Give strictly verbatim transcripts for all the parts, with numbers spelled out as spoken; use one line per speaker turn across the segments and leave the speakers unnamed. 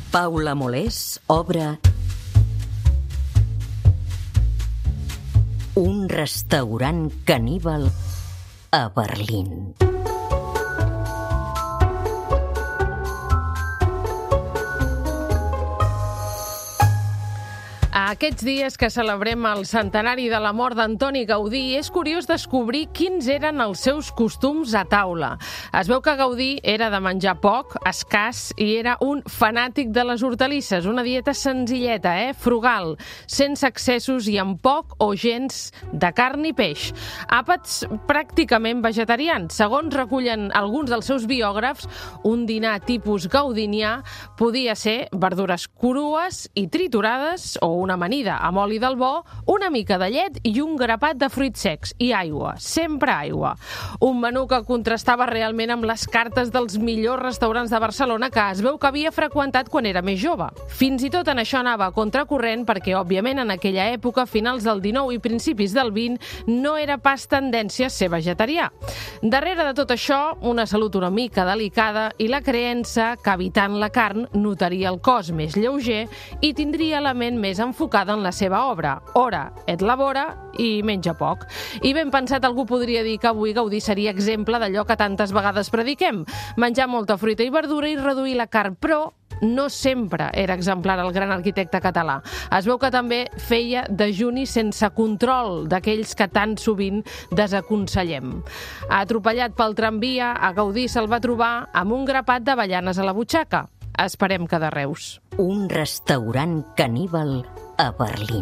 Paula Molés obre un restaurant caníbal a Berlín.
Aquests dies que celebrem el centenari de la mort d'Antoni Gaudí, és curiós descobrir quins eren els seus costums a taula. Es veu que Gaudí era de menjar poc, escàs, i era un fanàtic de les hortalisses, una dieta senzilleta, eh? frugal, sense excessos i amb poc o gens de carn i peix. Àpats pràcticament vegetarians. Segons recullen alguns dels seus biògrafs, un dinar tipus gaudinià podia ser verdures crues i triturades o una amanida amb oli del bo, una mica de llet i un grapat de fruits secs i aigua, sempre aigua. Un menú que contrastava realment amb les cartes dels millors restaurants de Barcelona que es veu que havia freqüentat quan era més jove. Fins i tot en això anava a contracorrent perquè, òbviament, en aquella època, finals del dinou i principis del vint, no era pas tendència a ser vegetarià. Darrere de tot això, una salut una mica delicada i la creença que evitant la carn notaria el cos més lleuger i tindria la ment més enfocat enfocada en la seva obra. Ora et labora i menja poc. I ben pensat, algú podria dir que avui Gaudí seria exemple d'allò que tantes vegades prediquem, menjar molta fruita i verdura i reduir la carn, però no sempre era exemplar el gran arquitecte català. Es veu que també feia dejuni sense control, d'aquells que tan sovint desaconsellem. Atropellat pel tramvia, a Gaudí se'l va trobar amb un grapat d'avellanes a la butxaca. Esperem que de Reus.
Un restaurant caníbal a Berlín.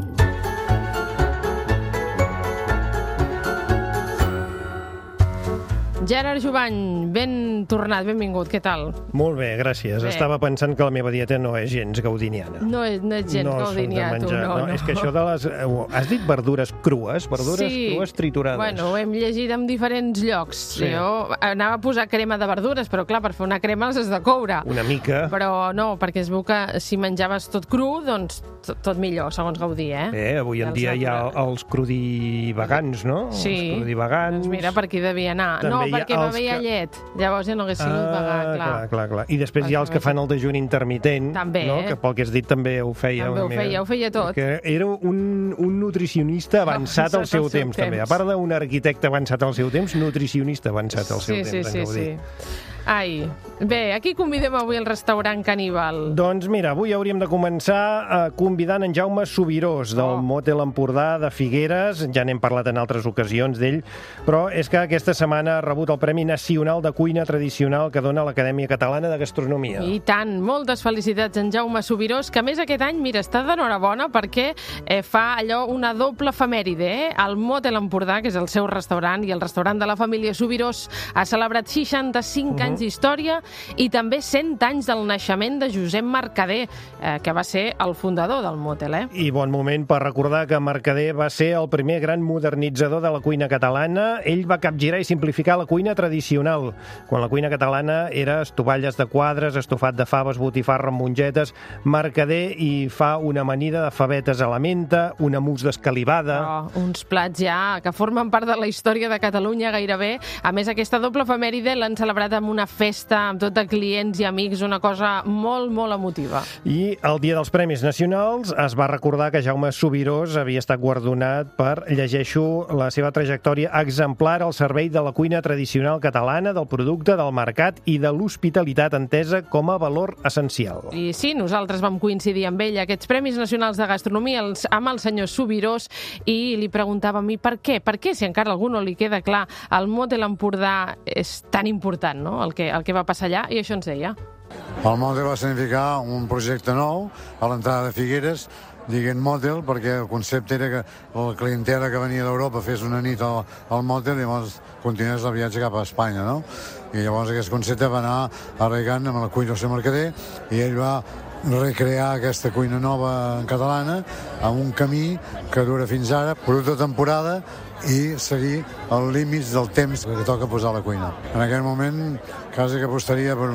Gerard Jubany, ben tornat, benvingut, què tal?
Molt bé, gràcies. Bé. Estava pensant que la meva dieta no és gens gaudiniana.
No és, no és gens
no
gaudinià, tu, no, no.
no. És que això de les... Has dit verdures crues? Verdures
sí.
crues triturades.
Bueno, ho hem llegit en diferents llocs. Sí. Jo anava a posar crema de verdures, però clar, per fer una crema les has de coure.
Una mica.
Però no, perquè es veu que si menjaves tot cru, doncs tot, tot millor, segons Gaudí, eh?
Bé, avui en dia hi ha els crudivagants, no?
Sí.
Els crudivagants.
Doncs mira, per aquí devia anar.
També
no, perquè va veia
que...
llet. Llavors ja no hagués sigut
ah,
vegà, clar.
clar, clar, clar. I després hi ha els que fan el dejuni intermitent,
també,
no? Que pel que has dit també ho feia.
També ho feia, ho feia tot.
Que era un, un nutricionista avançat al seu, seu temps, temps, també. A part d'un arquitecte avançat al seu temps, nutricionista avançat al seu
sí,
temps.
Sí, sí, sí, sí. Ai, bé, aquí convidem avui al restaurant caníbal.
Doncs mira, avui hauríem de començar eh, convidant en Jaume Subirós, del oh. Motel Empordà de Figueres. Ja n'hem parlat en altres ocasions d'ell, però és que aquesta setmana ha rebut el Premi Nacional de Cuina Tradicional que dona l'Acadèmia Catalana de Gastronomia.
I tant, moltes felicitats en Jaume Subirós, que a més aquest any, mira, està d'enhorabona perquè eh, fa allò una doble efemèride, eh? El Motel Empordà, que és el seu restaurant, i el restaurant de la família Subirós ha celebrat seixanta-cinc uh-huh. anys d'història i també cent anys del naixement de Josep Mercader, eh, que va ser el fundador del Motel. Eh?
I bon moment per recordar que Mercader va ser el primer gran modernitzador de la cuina catalana. Ell va capgirar i simplificar la cuina tradicional, quan la cuina catalana era estovalles de quadres, estofat de faves, botifarra amb mongetes. Mercader hi fa una amanida de favetes a la menta, una mousse d'escalivada...
Oh, uns plats ja que formen part de la història de Catalunya gairebé. A més, aquesta doble efemèride l'han celebrat amb una festa amb tot de clients i amics, una cosa molt, molt emotiva.
I el dia dels Premis Nacionals es va recordar que Jaume Subirós havia estat guardonat per, llegeixo, la seva trajectòria exemplar al servei de la cuina tradicional catalana, del producte, del mercat i de l'hospitalitat entesa com a valor essencial.
I sí, nosaltres vam coincidir amb ell aquests Premis Nacionals de Gastronomia els, amb el senyor Subirós i li preguntàvem i per què? Per què, si encara a algú no li queda clar, el Motel Empordà és tan important, no?, el que, el que va passar allà, i això ens deia.
El Motel va significar un projecte nou a l'entrada de Figueres, diguent Motel, perquè el concepte era que la clientela que venia d'Europa fes una nit al, al Motel i llavors continués el viatge cap a Espanya, no? I llavors aquest concepte va anar arraigant amb la cuina del seu Mercader i ell va recrear aquesta cuina nova catalana amb un camí que dura fins ara, producte de temporada, i seguir els límits del temps que toca posar a la cuina. En aquell moment quasi que apostaria per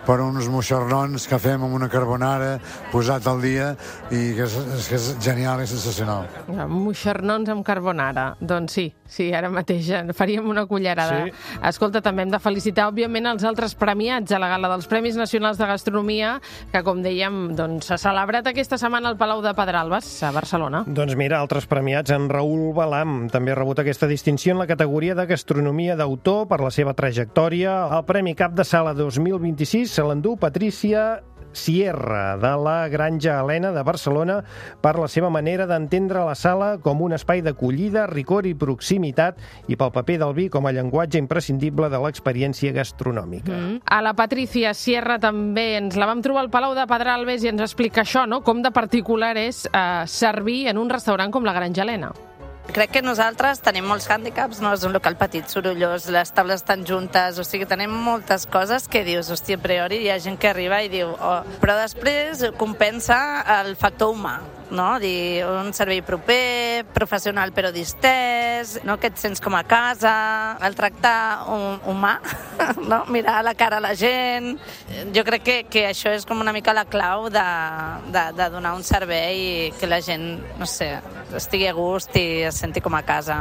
per uns moixernons que fem amb una carbonara posat al dia i que és, que és genial i sensacional.
Moixernons amb carbonara. Doncs sí, sí, ara mateix faríem una cullerada. Sí. Escolta, també hem de felicitar, òbviament, els altres premiats a la gala dels Premis Nacionals de Gastronomia, que, com dèiem, doncs, s'ha celebrat aquesta setmana al Palau de Pedralbes, a Barcelona.
Doncs mira, altres premiats, en Raül Balam també ha rebut aquesta distinció en la categoria de gastronomia d'autor per la seva trajectòria. El Premi Cap de Sala dos mil vint-i-sis se l'endú Patricia Sierra, de la Granja Helena de Barcelona, per la seva manera d'entendre la sala com un espai d'acollida, rigor i proximitat, i pel paper del vi com a llenguatge imprescindible de l'experiència gastronòmica.
Mm. A la Patricia Sierra també ens la vam trobar al Palau de Pedralbes i ens explica això, no? Com de particular és eh, servir en un restaurant com la Granja Helena.
Crec que nosaltres tenim molts hàndicaps, no? És un local petit, sorollós, les taules estan juntes, o sigui, tenim moltes coses que dius, hòstia, a priori hi ha gent que arriba i diu, oh. Però després compensa el factor humà, no? Dir, un servei proper, professional però distès, no? Que et sents com a casa, el tractar un, humà, no? Mirar a la cara a la gent. Jo crec que, que això és com una mica la clau de, de, de donar un servei i que la gent, no sé, estigui a gust i es senti com a casa.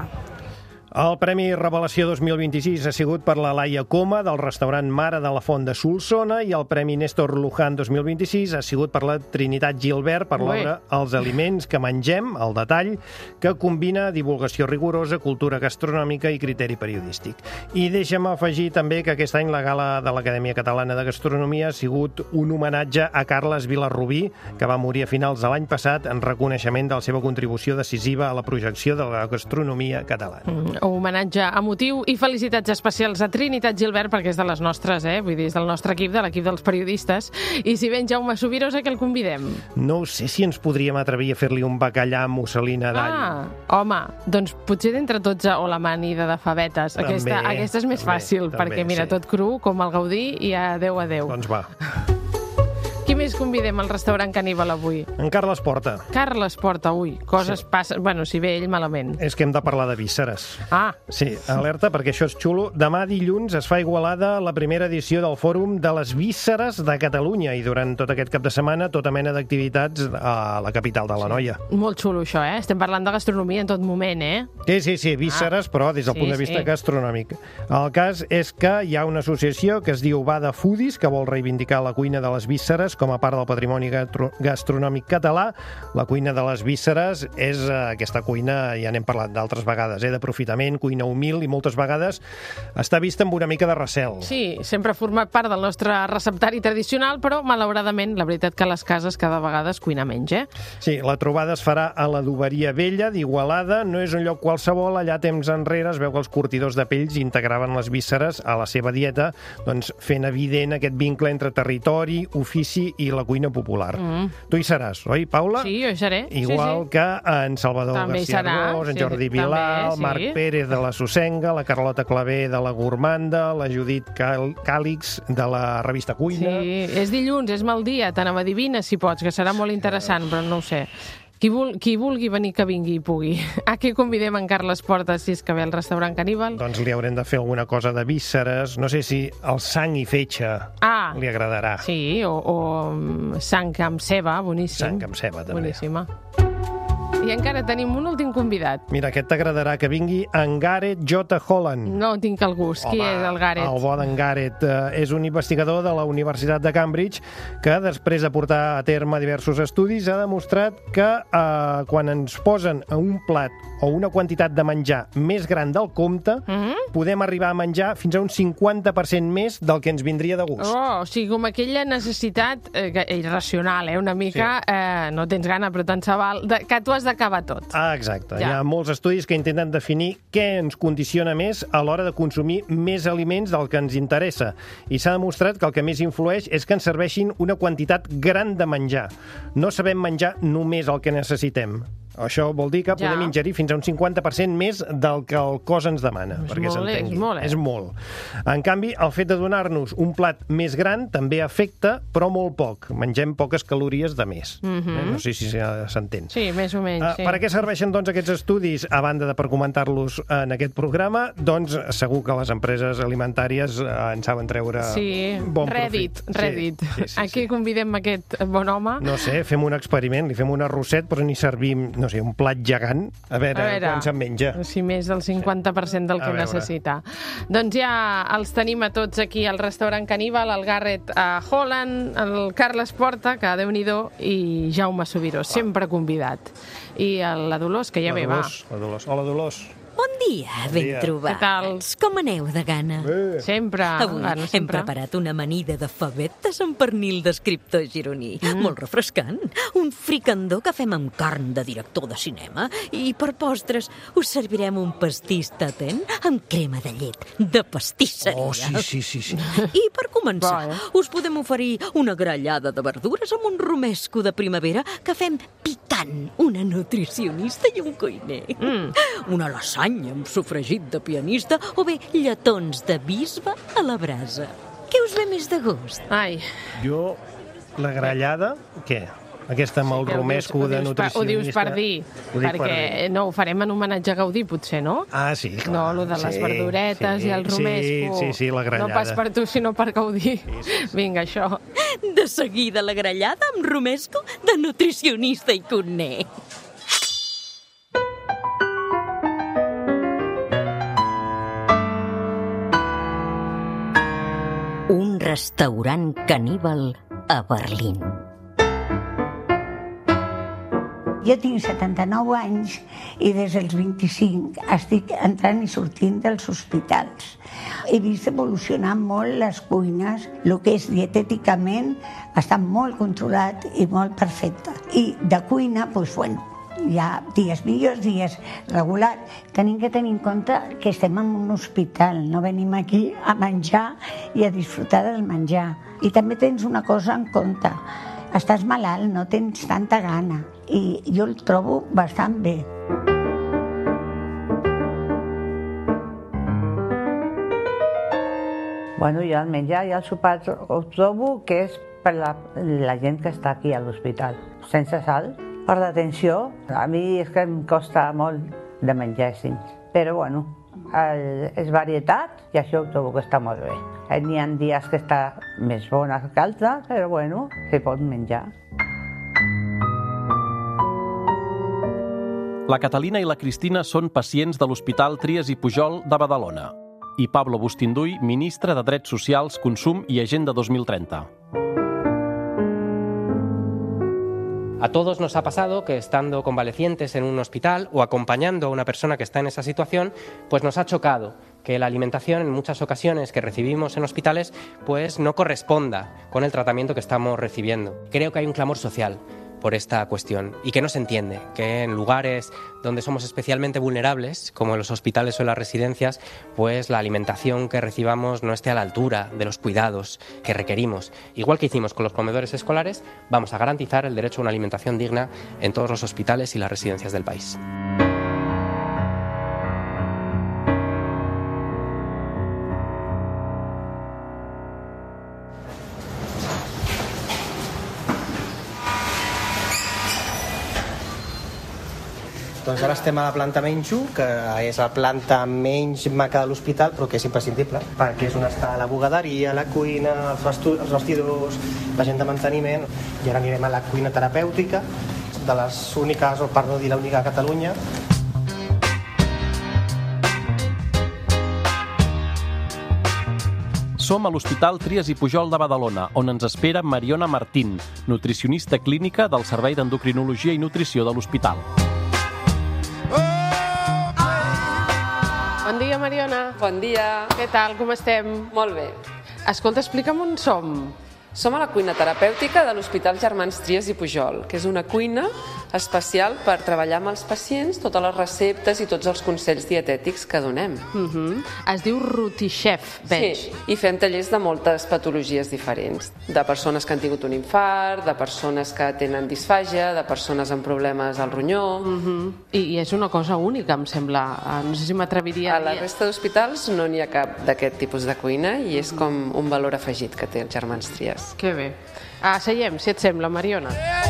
El Premi Revelació dos mil vint-i-sis ha sigut per la Laia Coma, del restaurant Mare de la Font de Solsona, i el Premi Néstor Luján dos mil vint-i-sis ha sigut per la Trinitat Gilbert per l'obra Els aliments que mengem, al detall, que combina divulgació rigorosa, cultura gastronòmica i criteri periodístic. I deixa'm afegir també que aquest any la gala de l'Acadèmia Catalana de Gastronomia ha sigut un homenatge a Carles Vilarrubí, que va morir a finals de l'any passat en reconeixement de la seva contribució decisiva a la projecció de la gastronomia catalana.
Mm. Homenatge emotiu i felicitats especials a Trinitat Gilbert, perquè és de les nostres, eh? Vull dir, és del nostre equip, de l'equip dels periodistes. I si ven Jaume Subirosa, que el convidem?
No sé si ens podríem atrevir a fer-li un bacallà amb musselina d'all.
Ah, home, doncs potser d'entre tots o la manida de favetes.
També,
aquesta, aquesta és més
també,
fàcil,
també,
perquè mira,
sí.
Tot cru, com el Gaudí, i adeu, adeu.
Doncs va.
Qui més convidem al restaurant Caníbal avui?
En Carles Porta.
Carles Porta, ui, coses sí. passen... Bueno, si ve ell, malament.
És que hem de parlar de vísceres.
Ah.
Sí, alerta, perquè això és xulo. Demà dilluns es fa a Igualada la primera edició del Fòrum de les Vísceres de Catalunya, i durant tot aquest cap de setmana tota mena d'activitats a la capital de l'Anoia.
Sí. Molt xulo, això, eh? Estem parlant de gastronomia en tot moment, eh?
Sí, sí, sí, vísceres, ah. però des del sí, punt de vista sí. gastronòmic. El cas és que hi ha una associació que es diu Bada Foodies, que vol reivindicar la cuina de les vísceres com a part del patrimoni gastronòmic català. La cuina de les vísceres és eh, aquesta cuina, ja n'hem parlat d'altres vegades, eh, d'aprofitament, cuina humil, i moltes vegades està vista amb una mica de recel.
Sí, sempre ha format part del nostre receptari tradicional, però malauradament la veritat que a les cases cada vegada es cuina menys, eh?
Sí, la trobada es farà a l'Adoberia Vella d'Igualada. No és un lloc qualsevol, allà temps enrere es veu que els curtidors de pells integraven les vísceres a la seva dieta, doncs fent evident aquest vincle entre territori, ofici i la cuina popular. Mm. Tu hi seràs, oi, Paula?
Sí, jo hi seré.
Igual
sí, sí.
que en Salvador
també
García Ros, en
sí,
Jordi Vilà,
també,
el Marc
sí.
Pérez de la Sussenga, la Carlota Clavé de la Gourmanda, la Judit Càlix de la revista Cuina.
Sí, és dilluns, és mal dia, t'anava a dir, vine si pots, que serà molt interessant, però no ho sé. Qui, vul, qui vulgui venir, que vingui i pugui. A què convidem en Carles Porta, si és que ve al restaurant Caníbal?
Doncs li haurem de fer alguna cosa de vísceres. No sé si el sang i fetge ah, li agradarà.
Sí, o, o sang amb ceba, boníssim.
Sang amb ceba, també.
Boníssima. I encara tenim un últim convidat.
Mira, aquest t'agradarà, que vingui en Gareth J. Holland.
No tinc el gust.
Home,
qui és el Gareth?
El bo d'en Gareth. Eh, és un investigador de la Universitat de Cambridge que, després de portar a terme diversos estudis, ha demostrat que eh, quan ens posen a un plat o una quantitat de menjar més gran del compte, mm-hmm. podem arribar a menjar fins a un cinquanta per cent més del que ens vindria de gust.
Oh, o sigui, com aquella necessitat eh, irracional, eh, una mica, sí. eh, no tens gana, però tant se val, de, que tu has d'acabar tot.
Ah, exacte. Ja. Hi ha molts estudis que intenten definir què ens condiciona més a l'hora de consumir més aliments del que ens interessa. I s'ha demostrat que el que més influeix és que ens serveixin una quantitat gran de menjar. No sabem menjar només el que necessitem. Això vol dir que podem
Ja.
ingerir fins a un cinquanta per cent més del que el cos ens demana,
És
perquè
molt,
s'entengui.
és molt, eh?
És molt. En canvi, el fet de donar-nos un plat més gran també afecta, però molt poc. Mengem poques calories de més.
Mhm.
eh? No sé si s'entén.
Sí, més o menys,
Uh,
sí.
per a què serveixen doncs, aquests estudis, a banda de per comentar-los en aquest programa? Doncs segur que les empreses alimentàries uh, en saben treure
Sí,
bon
Reddit,
profit.
Reddit.
Sí, sí, sí,
Aquí
sí.
convidem aquest bon home.
No sé, fem un experiment, li fem un arrosset, però ni servim, no sé, un plat gegant. A veure,
A veure,
quan se'n menja.
Si més del cinquanta per cent del
A
que
veure.
necessita. Doncs ja els tenim a tots aquí al restaurant Caníbal, el Garrett a Holland, el Carles Porta, que Déu-n'hi-do, i Jaume Subiró, sempre convidat. I la Dolors, que ja
La
ve, va.
Dolors, la Dolors. Hola, Dolors.
Bon dia, ben
dia.
trobats.
Què tal?
Com aneu de gana?
Eh.
Sempre.
Avui
Bueno,
hem
sempre.
preparat una amanida de favetes amb pernil d'escriptor gironí. Mm. Molt refrescant. Un fricandó que fem amb carn de director de cinema. I per postres us servirem un pastís tatent amb crema de llet de pastisseria.
Oh, sí, sí, sí, sí.
I per començar,
Bo, eh?
us podem oferir una grallada de verdures amb un romesco de primavera que fem picant, una nutricionista i un cuiner. Mm. Una lasanya amb sofregit de pianista o bé lletons de bisbe a la brasa. Què us ve més de gust?
Ai,
Jo, la grallada, què? Aquesta amb el
que ho dius-
romesco
ho
de
dius per-
nutricionista.
Ho dius per dir,
Ho dic per
perquè
dir.
no ho farem en homenatge a Gaudí, potser, no?
Ah, sí, clar.
No, lo de les
Sí,
verduretes
sí,
i el romesco.
Sí, sí, sí, la grallada.
No pas per tu, sinó per Gaudí.
sí, sí.
Vinga, això.
De seguida la grallada amb romesco de nutricionista i cuiner. Un restaurant caníbal a Berlín.
Jo tinc setanta-nou anys i des dels vint-i-cinc estic entrant i sortint dels hospitals. He vist evolucionar molt les cuines, el que és dietèticament està molt controlat i molt perfecte. I de cuina, doncs, bueno, hi ha dies millors, dies regular. Tenim que tenir en compte que estem en un hospital, no venim aquí a menjar i a disfrutar del menjar. I també tens una cosa en compte, estàs malalt, no tens tanta gana, i jo el trobo bastant bé.
Bueno, jo el menjar i el sopar ho trobo que és per la, la gent que està aquí a l'hospital. Sense sal, per l'atenció, a mi és que em costa molt de menjar així. Però bueno, el, és varietat i això ho trobo que està molt bé. N'hi ha dies que està més bona que altres, però bueno, se pot menjar.
La Catalina i la Cristina són pacients de l'Hospital Trias i Pujol de Badalona. I Pablo Bustinduy, ministre de Drets Socials, Consum i Agenda dos mil trenta.
A todos nos ha pasado que estando convalecientes en un hospital o acompañando a una persona que está en esa situación, pues nos ha chocado que la alimentación en muchas ocasiones que recibimos en hospitales pues no corresponda con el tratamiento que estamos recibiendo. Creo que hay un clamor social por esta cuestión y que no se entiende que en lugares donde somos especialmente vulnerables, como en los hospitales o en las residencias, pues la alimentación que recibamos no esté a la altura de los cuidados que requerimos. Igual que hicimos con los comedores escolares, vamos a garantizar el derecho a una alimentación digna en todos los hospitales y las residencias del país.
Doncs ara estem a la planta menys u, que és la planta menys maca de l'hospital, però que és imprescindible, perquè és on està la bugaderia, la cuina, els, vestu- els vestidors, la gent de manteniment. I ara anirem a la cuina terapèutica, de les úniques, o per no dir l'única a Catalunya.
Som a l'Hospital Trias i Pujol de Badalona, on ens espera Mariona Martín, nutricionista clínica del Servei d'Endocrinologia i Nutrició de l'hospital.
Bon dia, Mariona.
Bon dia.
Què tal, com estem?
Molt bé.
Escolta, explica'm on som.
Som a la cuina terapèutica de l'Hospital Germans Trias i Pujol, que és una cuina especial per treballar amb els pacients totes les receptes i tots els consells dietètics que donem.
Uh-huh. Es diu Rutichef, veig.
Sí, i fem tallers de moltes patologies diferents, de persones que han tingut un infart, de persones que tenen disfàgia, de persones amb problemes al ronyó.
Uh-huh. I, I és una cosa única, em sembla. No sé si m'atreviria
a dir... A la resta d'hospitals no n'hi ha cap d'aquest tipus de cuina i és com un valor afegit que té el Germans Trias.
Que bé. Ah, seiem, si et sembla, Mariona.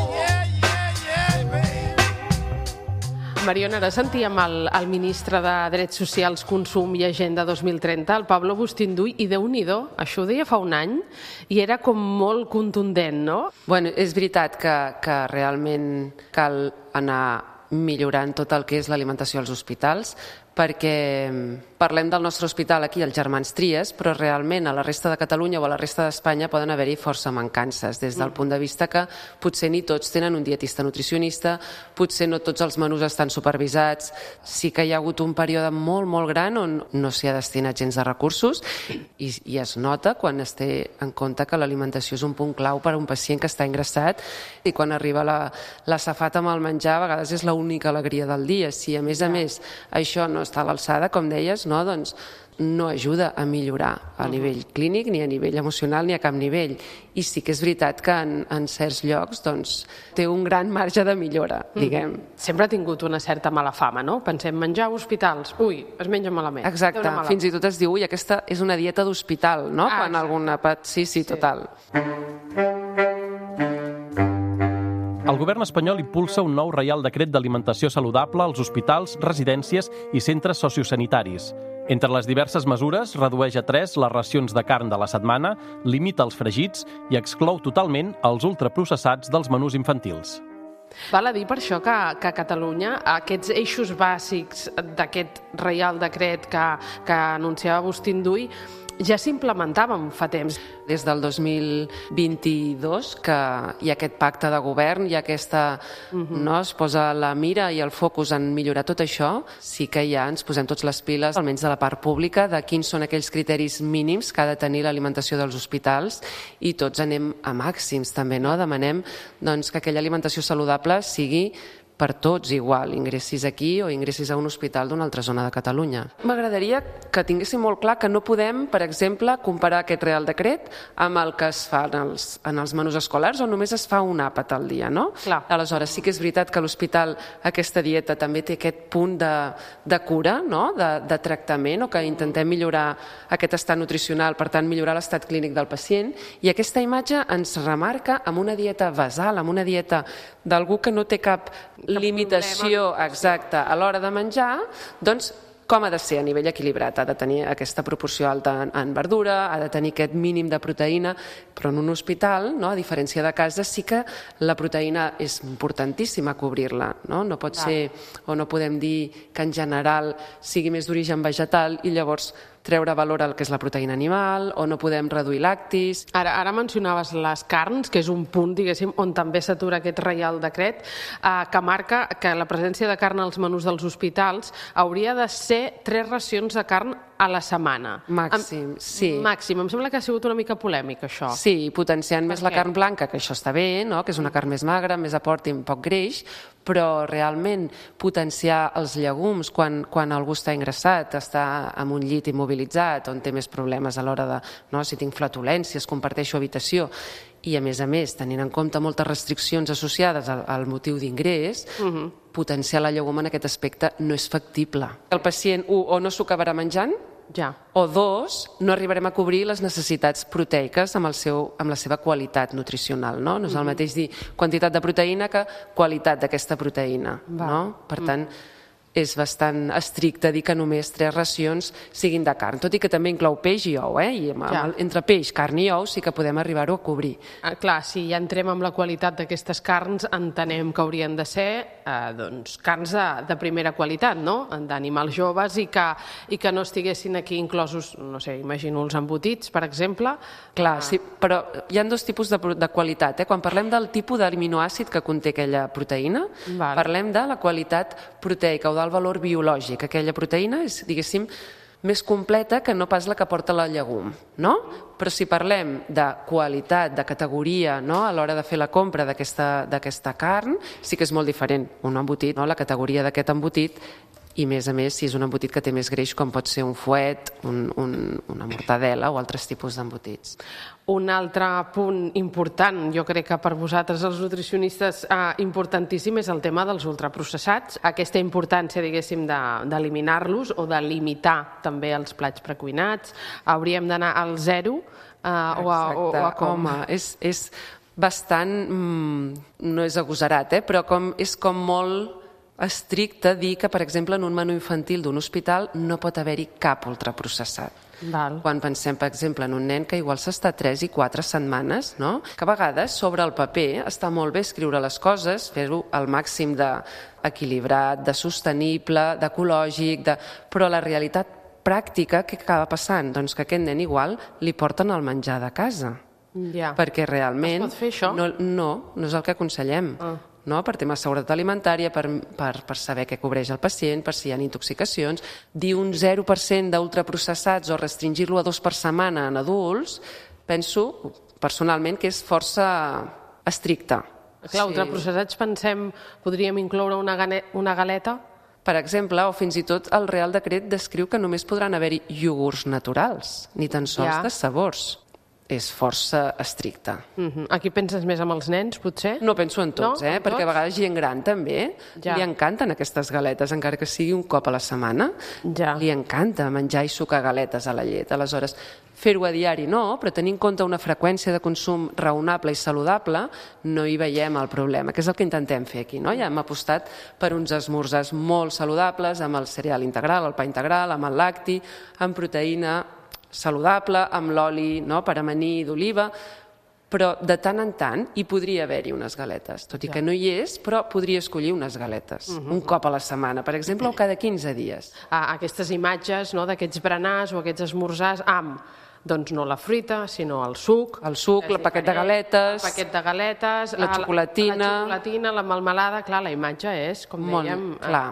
Mariona, ara sentíem el, el ministre de Drets Socials, Consum i Agenda dos mil trenta, el Pablo Bustinduy, i Déu-n'hi-do, això ho deia fa un any, i era com molt contundent, no?
Bueno, és veritat que, que realment cal anar millorant tot el que és l'alimentació als hospitals, perquè parlem del nostre hospital aquí, el Germans Trias, però realment a la resta de Catalunya o a la resta d'Espanya poden haver-hi força mancances, des del punt de vista que potser ni tots tenen un dietista nutricionista, potser no tots els menús estan supervisats, sí que hi ha hagut un període molt, molt gran on no s'hi ha destinat gens de recursos i, i es nota quan es té en compte que l'alimentació és un punt clau per a un pacient que està ingressat i quan arriba la, la safata amb el menjar a vegades és l'única alegria del dia. Si a més a més això no està a l'alçada, com deies, no, doncs no ajuda a millorar a nivell clínic, ni a nivell emocional, ni a cap nivell. I sí que és veritat que en, en certs llocs doncs, té un gran marge de millora, diguem.
Mm. Sempre ha tingut una certa mala fama, no? Pensem, menjar a hospitals, ui, es menja malament.
Exacte, fins i tot es diu, ui, aquesta és una dieta d'hospital, no? Ah, quan alguna pat... Sí, sí, total.
El govern espanyol impulsa un nou reial decret d'alimentació saludable als hospitals, residències i centres sociosanitaris. Entre les diverses mesures, redueix a tres les racions de carn de la setmana, limita els fregits i exclou totalment els ultraprocessats dels menús infantils.
Val a dir per això que, que a Catalunya aquests eixos bàsics d'aquest reial decret que, que anunciava Bustinduy ja s'implementaven fa temps.
Des del dos mil vint-i-dos que hi ha aquest pacte de govern, hi ha aquesta, uh-huh. no, es posa la mira i el focus en millorar tot això, sí que ja ens posem tots les piles, almenys de la part pública, de quins són aquells criteris mínims que ha de tenir l'alimentació dels hospitals i tots anem a màxims també, no? Demanem doncs, que aquella alimentació saludable sigui per tots igual, ingressis aquí o ingressis a un hospital d'una altra zona de Catalunya. M'agradaria que tinguéssim molt clar que no podem, per exemple, comparar aquest Real Decret amb el que es fa en els, en els menús escolars, on només es fa un àpat al dia, no?
Clar.
Aleshores, sí que és veritat que a l'hospital aquesta dieta també té aquest punt de, de cura, no? de, de tractament, o que intentem millorar aquest estat nutricional, per tant, millorar l'estat clínic del pacient, i aquesta imatge ens remarca amb una dieta basal, amb una dieta d'algú que no té cap limitació exacta a l'hora de menjar, doncs com ha de ser a nivell equilibrat? Ha de tenir aquesta proporció alta en, en verdura, ha de tenir aquest mínim de proteïna, però en un hospital, no, a diferència de casa, sí que la proteïna és importantíssima cobrir-la. No, no pot ser, o no podem dir que en general sigui més d'origen vegetal i llavors treure valor al que és la proteïna animal, o no podem reduir lactis.
Ara, ara mencionaves les carns, que és un punt, diguéssim, on també s'atura aquest reial decret, eh, que marca que la presència de carn als menús dels hospitals hauria de ser tres racions de carn a la setmana.
Màxim, sí.
Màxim. Em sembla que ha sigut una mica polèmic, això.
Sí, potenciant més la carn blanca, que això està bé, no? Que és una carn més magra, més aport i amb poc greix, però realment potenciar els llegums quan, quan algú està ingressat, està en un llit immobilitzat, on té més problemes a l'hora de, no, si tinc flatulències, comparteixo habitació, i a més a més, tenint en compte moltes restriccions associades al, al motiu d'ingrés, uh-huh. potenciar la llegum en aquest aspecte no és factible. El pacient, u, o no s'ho acabarà menjant,
ja.
o dos, no arribarem a cobrir les necessitats proteiques amb, el seu, amb la seva qualitat nutricional. No, no és el mateix dir quantitat de proteïna que qualitat d'aquesta proteïna. No? Per tant, és bastant estricte dir que només tres racions siguin de carn, tot i que també inclou peix i ou, eh? I amb, amb, entre peix, carn i ou sí que podem arribar-ho a cobrir.
Ah, clar, si ja entrem amb la qualitat d'aquestes carns, entenem que haurien de ser eh, doncs, carns de, de primera qualitat, no? D'animals joves i que, i que no estiguessin aquí inclosos, no sé, imagino els embotits, per exemple.
Clar, ah. sí, però hi ha dos tipus de, de qualitat. Eh? Quan parlem del tipus d'aminoàcid que conté aquella proteïna, vale. Parlem de la qualitat proteica o del valor biològic. Aquella proteïna és, diguéssim, més completa que no pas la que porta la llegum, no? Però si parlem de qualitat, de categoria, no? A l'hora de fer la compra d'aquesta carn, sí que és molt diferent. Un embotit, no? La categoria d'aquest embotit, i més a més si és un embotit que té més greix, com pot ser un fuet, un, un, una mortadela o altres tipus d'embotits.
Un altre punt important, jo crec que per vosaltres els nutricionistes eh, importantíssim, és el tema dels ultraprocessats. Aquesta importància, diguéssim, d'eliminar-los o de limitar també els plats precuinats. Hauríem d'anar al zero eh, o, a, o, o a com?
Home, és, és bastant, mm, no és agosarat, eh? Però com, és com molt estricte dir que, per exemple, en un menú infantil d'un hospital no pot haver-hi cap ultraprocessat.
Val.
Quan pensem, per exemple, en un nen que igual s'està tres i quatre setmanes, no? Que a vegades sobre el paper està molt bé escriure les coses, fer-ho al màxim d'equilibrat, de sostenible, d'ecològic, de... però la realitat pràctica, què acaba passant? Doncs que aquest nen igual li porten el menjar de casa.
Ja.
Perquè realment...
Es pot fer això?
No, no, no és el que aconsellem. Ah. No? Per temes de seguretat alimentària, per, per, per saber què cobreix el pacient, per si hi ha intoxicacions. Dir un zero per cent d'ultraprocessats o restringir-lo a dos per setmana en adults, penso personalment que és força estricte.
Clar, ultraprocessats, pensem, podríem incloure una, una galeta?
Per exemple, o fins i tot el Real Decret descriu que només podran haver-hi iogurts naturals, ni tan sols ja. De sabors. És força estricte.
Uh-huh. Aquí penses més amb els nens, potser?
No penso en tots, no? eh? En perquè tots? A vegades gent gran també ja. Li encanten aquestes galetes, encara que sigui un cop a la setmana.
Ja.
Li encanta menjar i sucar galetes a la llet. Aleshores, fer-ho a diari no, però tenint en compte una freqüència de consum raonable i saludable, no hi veiem el problema, que és el que intentem fer aquí. No? Ja hem apostat per uns esmorzars molt saludables, amb el cereal integral, el pa integral, amb el lacti, amb proteïna saludable, amb l'oli no, per amanir d'oliva, però de tant en tant hi podria haver-hi unes galetes, tot i que no hi és, però podria escollir unes galetes, uh-huh. un cop a la setmana, per exemple, o cada quinze dies.
Ah, aquestes imatges no, d'aquests berenars o aquests esmorzars amb, doncs no la fruita, sinó el suc.
El suc, el paquet de galetes.
El paquet de galetes.
La xocolatina.
La xocolatina, la melmelada, clar, la imatge és, com dèiem...
Molt, clar.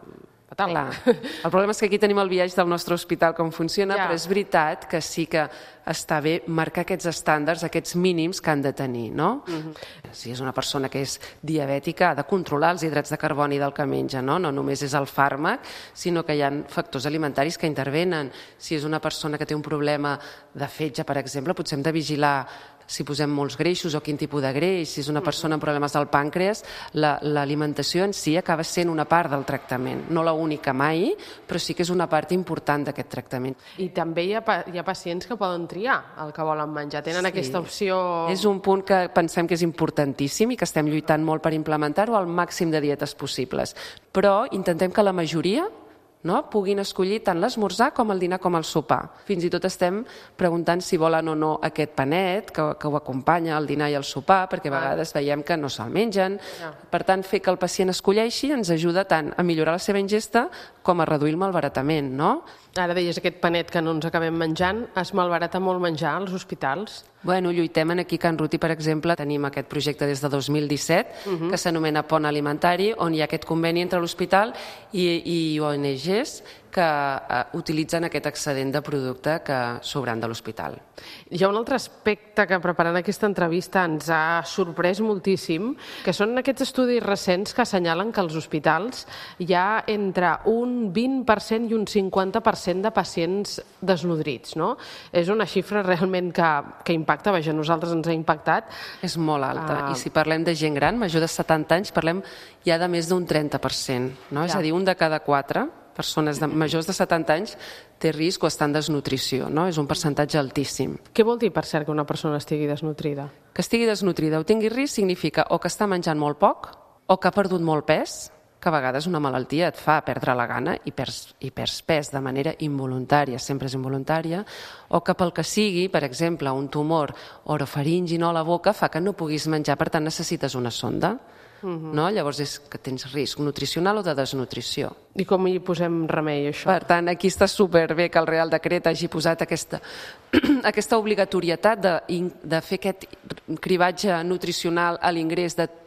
Clar. El problema és que aquí tenim el viatge del nostre hospital com funciona, ja. Però és veritat que sí que està bé marcar aquests estàndards, aquests mínims que han de tenir, no? Uh-huh. Si és una persona que és diabètica, ha de controlar els hidrats de carboni del que menja, no? No només és el fàrmac, sinó que hi ha factors alimentaris que intervenen. Si és una persona que té un problema de fetge, per exemple, potser hem de vigilar si posem molts greixos o quin tipus de greix, si és una persona amb problemes del pàncreas, l'alimentació en si acaba sent una part del tractament. No l'única mai, però sí que és una part important d'aquest tractament.
I també hi ha, hi ha pacients que poden triar el que volen menjar, tenen sí. Aquesta opció...
És un punt que pensem que és importantíssim i que estem lluitant molt per implementar-ho al màxim de dietes possibles. Però intentem que la majoria no? Puguin escollir tant l'esmorzar com el dinar com el sopar. Fins i tot estem preguntant si volen o no aquest panet que, que ho acompanya al dinar i al sopar, perquè a vegades veiem que no se'l mengen. Per tant, fer que el pacient escolleixi ens ajuda tant a millorar la seva ingesta com a reduir el malbaratament, no?
Ara deies aquest panet que no ens acabem menjant, es malbarata molt menjar als hospitals?
Bueno, lluitem en aquí a Can Ruti, per exemple, tenim aquest projecte des de dos mil disset, uh-huh. que s'anomena Pont Alimentari, on hi ha aquest conveni entre l'hospital i, i O N Ges que uh, utilitzen aquest excedent de producte que sobran de l'hospital.
Hi ha un altre aspecte que preparant aquesta entrevista ens ha sorprès moltíssim, que són aquests estudis recents que assenyalen que als hospitals hi ha entre un vint per cent i un cinquanta per cent de pacients desnodrits, no? És una xifra realment que, que impacta, vaja, a nosaltres ens ha impactat.
És molt alta, uh... i si parlem de gent gran, major de setanta anys, parlem ja de més d'un trenta per cent, no? Ja. És a dir, un de cada quatre persones de, majors de setanta anys té risc o està en desnutrició, no? És un percentatge altíssim.
Què vol dir, per cert, que una persona estigui desnutrida?
Que estigui desnutrida o tingui risc significa o que està menjant molt poc o que ha perdut molt pes, que a vegades una malaltia et fa perdre la gana i perds, i perds pes de manera involuntària, sempre és involuntària, o que pel que sigui, per exemple, un tumor orofaringi a la boca fa que no puguis menjar, per tant necessites una sonda. Uh-huh. No? Llavors és que tens risc nutricional o de desnutrició.
I com hi posem remei, això?
Per tant, aquí està superbé que el Real Decret hagi posat aquesta, aquesta obligatorietat de, de fer aquest cribatge nutricional a l'ingrés de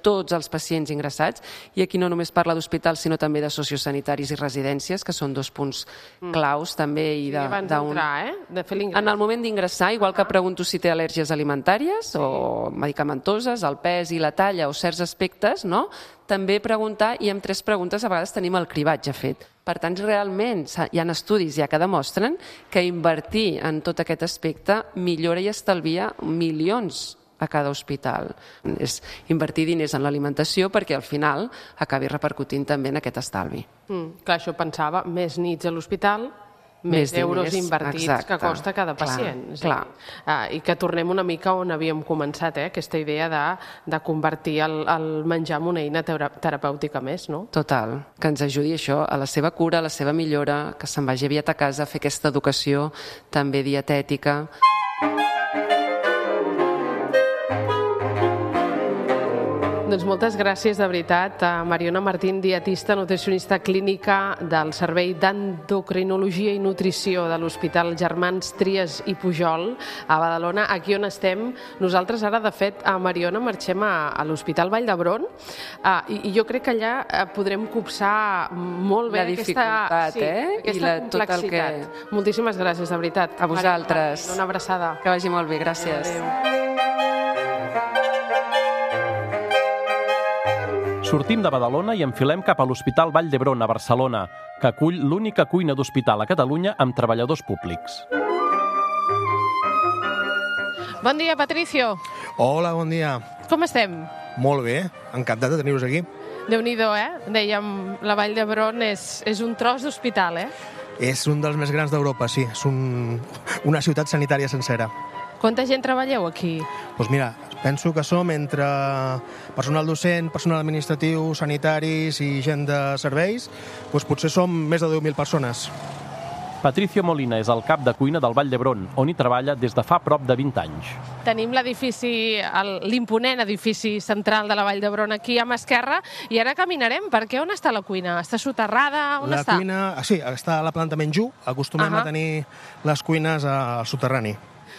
tots els pacients ingressats, i aquí no només parla d'hospitals, sinó també de sociosanitaris i residències, que són dos punts claus també. I de,
abans d'entrar, eh? De fer l'ingrés.
En el moment d'ingressar, igual que pregunto si té al·lèrgies alimentàries o medicamentoses, el pes i la talla o certs aspectes, no? També preguntar, i amb tres preguntes a vegades tenim el cribatge fet. Per tant, realment hi ha estudis ja que demostren que invertir en tot aquest aspecte millora i estalvia milions a cada hospital. És invertir diners en l'alimentació perquè al final acabi repercutint també en aquest estalvi.
Mm, clar, això pensava, més nits a l'hospital, més, més euros diners, invertits, exacte, que costa cada pacient. Clar, clar. Ah, I que tornem una mica on havíem començat, eh? Aquesta idea de, de convertir el, el menjar en una eina terapèutica més, no?
Total, que ens ajudi això a la seva cura, a la seva millora, que se'n vagi aviat a casa a fer aquesta educació també dietètica.
Doncs moltes gràcies, de veritat, a Mariona Martín, dietista, nutricionista clínica del Servei d'Endocrinologia i Nutrició de l'Hospital Germans Trias i Pujol a Badalona, aquí on estem. Nosaltres ara, de fet, a Mariona marxem a, a l'Hospital Vall d'Hebron uh, i, i jo crec que allà uh, podrem copsar molt bé
la dificultat,
aquesta, sí,
eh?
aquesta
I la,
complexitat. Tot el que... Moltíssimes gràcies, de veritat.
A vosaltres.
Una abraçada.
Que vagi molt bé, gràcies.
Adéu.
Sortim de Badalona i enfilem cap a l'Hospital Vall d'Hebron, a Barcelona, que acull l'única cuina d'hospital a Catalunya amb treballadors públics.
Bon dia, Patricio.
Hola, bon dia.
Com estem?
Molt bé, encantat de tenir-vos aquí.
Déu-n'hi-do, eh? Dèiem, la Vall d'Hebron és, és un tros d'hospital, eh?
És un dels més grans d'Europa, sí. És un, una ciutat sanitària sencera.
Quanta gent treballeu aquí?
Doncs mira, penso que som entre personal docent, personal administratiu, sanitaris i gent de serveis, doncs potser som més de deu mil persones.
Patricio Molina és el cap de cuina del Vall d'Hebron, on hi treballa des de fa prop de vint anys.
Tenim l'edifici, l'imponent edifici central de la Vall d'Hebron aquí a mà esquerra, i ara caminarem, perquè on està la cuina? Està soterrada? On
la
està?
La cuina, sí, està a la planta menjú. Acostumem uh-huh. a tenir les cuines al soterrani.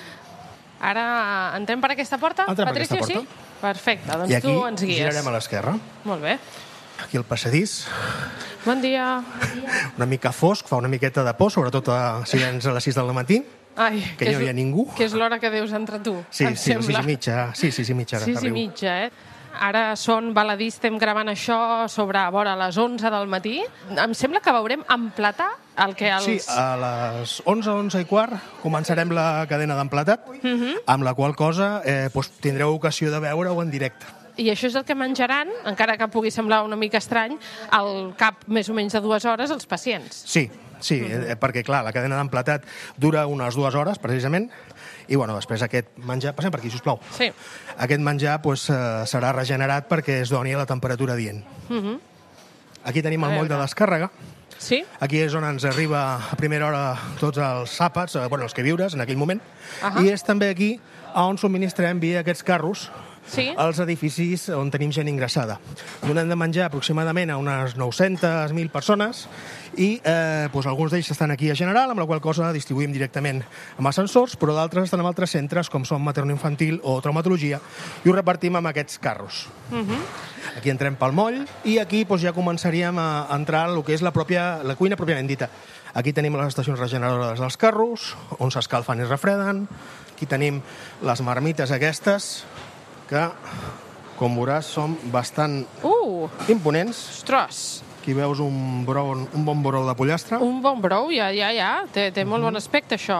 Ara entrem per aquesta porta?
Entrem
Patricio,
per aquesta porta.
Sí? Perfecte, doncs
I aquí
tu ens guies.
girarem a l'esquerra.
Molt bé.
Aquí el passadís.
Bon dia.
Una mica fosc, fa una miqueta de por, sobretot a, si vens a les sis del matí,
Ai,
que, que no hi ha ningú.
Que és l'hora que deus entrar tu,
sí,
em
sí,
sembla.
sis i mitja. Sí, sis i mitja.
Sis i mitja, eh? Ara són baladí, estem gravant això sobre a vora les onze del matí. Em sembla que veurem emplatar el que els...
Sí, a les onze, onze i quart començarem la cadena d'emplatat,
uh-huh.
amb la qual cosa eh, doncs, tindreu ocasió de veure-ho en directe.
I això és el que menjaran, encara que pugui semblar una mica estrany, al cap més o menys de dues hores els pacients.
Sí, sí, uh-huh. eh, perquè clar, la cadena d'emplatat dura unes dues hores, precisament, i bueno, després aquest menjar... Passem per aquí, sisplau.
Sí.
Aquest menjar doncs, serà regenerat perquè es doni a la temperatura dient.
Uh-huh.
Aquí tenim el moll de descàrrega.
Sí.
Aquí és on ens arriba a primera hora tots els àpats, bueno, els queviures en aquell moment.
Uh-huh.
I és també aquí on subministrem via aquests carros
sí.
als edificis on tenim gent ingressada. Donem de menjar aproximadament a unes nou-centes mil persones i eh, doncs alguns d'ells estan aquí a General, amb la qual cosa distribuïm directament amb ascensors, però d'altres estan en altres centres, com són materno-infantil o traumatologia, i ho repartim amb aquests carros.
Uh-huh.
Aquí entrem pel moll i aquí doncs, ja començaríem a entrar en el que és la, pròpia, la cuina pròpiament dita. Aquí tenim les estacions regeneradores dels carros, on s'escalfen i refreden. Aquí tenim les marmites aquestes, que, com veuràs, són bastant
uh,
imponents.
Ostres!
Aquí veus un, brou, un bon brou de pollastre.
Un bon brou, ja, ja, ja. Té, té molt bon aspecte, això.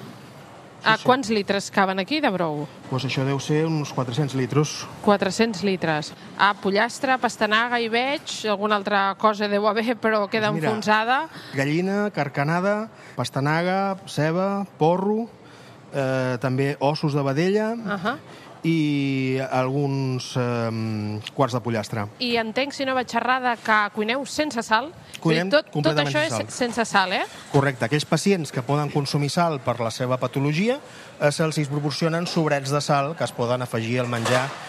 Sí, ah, sí. Quants litres caben aquí de brou?
Pues això deu ser uns quatre-cents litres.
quatre-cents litres. Ah, pollastre, pastanaga i veig, alguna altra cosa deu haver, però queda pues mira, enfonsada.
Gallina, carcanada, pastanaga, ceba, porro, eh, també ossos de vedella,
uh-huh.
i alguns eh, quarts de pollastre.
I entenc, si no vaig errada, que cuineu sense sal.
Cuinem
tot,
completament
tot això
sense sal.
és sense sal, eh?
Correcte. Aquells pacients que poden consumir sal per la seva patologia, eh, se'ls proporcionen sobrets de sal que es poden afegir al menjar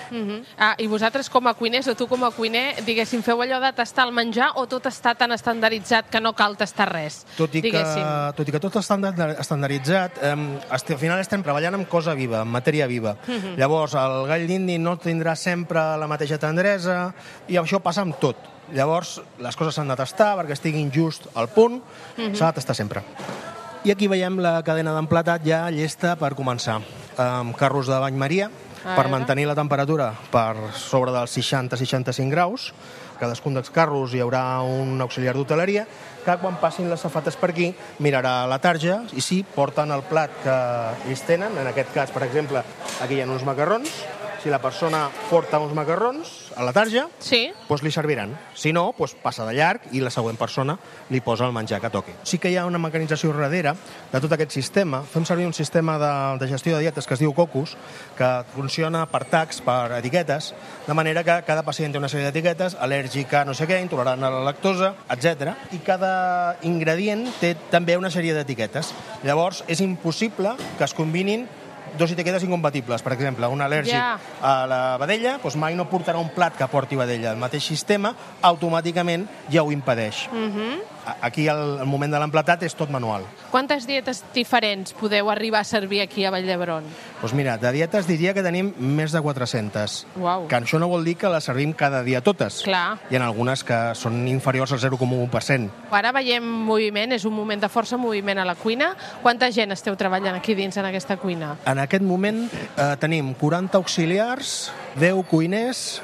Uh-huh. ah, I vosaltres com a cuiners, o tu com a cuiner, diguéssim, feu allò de tastar el menjar o tot està tan estandarditzat que no cal tastar res?
Tot i que, tot, i que tot està estandarditzat, eh, al final estem treballant amb cosa viva, amb matèria viva. Uh-huh. Llavors, el gall d'indi no tindrà sempre la mateixa tendresa i això passa amb tot. Llavors, les coses s'han de tastar perquè estiguin just al punt, uh-huh. s'ha de tastar sempre. I aquí veiem la cadena d'emplatat ja llesta per començar. Amb carros de bany Maria, per mantenir la temperatura per sobre dels seixanta a seixanta-cinc graus. Cadascun dels carros hi haurà un auxiliar d'hoteleria que quan passin les safates per aquí mirarà la tarja i si porten el plat que ells tenen, en aquest cas, per exemple, aquí hi ha uns macarrons, si la persona porta uns macarrons a la tarja,
sí.
doncs li serviran. Si no, doncs passa de llarg i la següent persona li posa el menjar que toqui. Sí que hi ha una mecanització darrere de tot aquest sistema. Fem servir un sistema de, de gestió de dietes que es diu Cocus, que funciona per tags, per etiquetes, de manera que cada pacient té una sèrie d'etiquetes, al·lèrgica, no sé què, intolerant a la lactosa, etcètera. I cada ingredient té també una sèrie d'etiquetes. Llavors, és impossible que es combinin dos etiquetes incompatibles. Per exemple, un al·lèrgic yeah. a la vedella doncs mai no portarà un plat que porti vedella. El mateix sistema automàticament ja ho impedeix. Uh-huh. Aquí el, el moment de l'emplatat és tot manual.
Quantes dietes diferents podeu arribar a servir aquí a Vall d'Hebron?
Doncs mira, de dietes diria que tenim més de quatre-centes.
Uau.
Que això no vol dir que les servim cada dia totes.
Clar.
Hi ha algunes que són inferiors al zero coma u per cent.
Ara veiem moviment, és un moment de força moviment a la cuina. Quanta gent esteu treballant aquí dins en aquesta cuina?
En aquest moment eh, tenim quaranta auxiliars, deu cuiners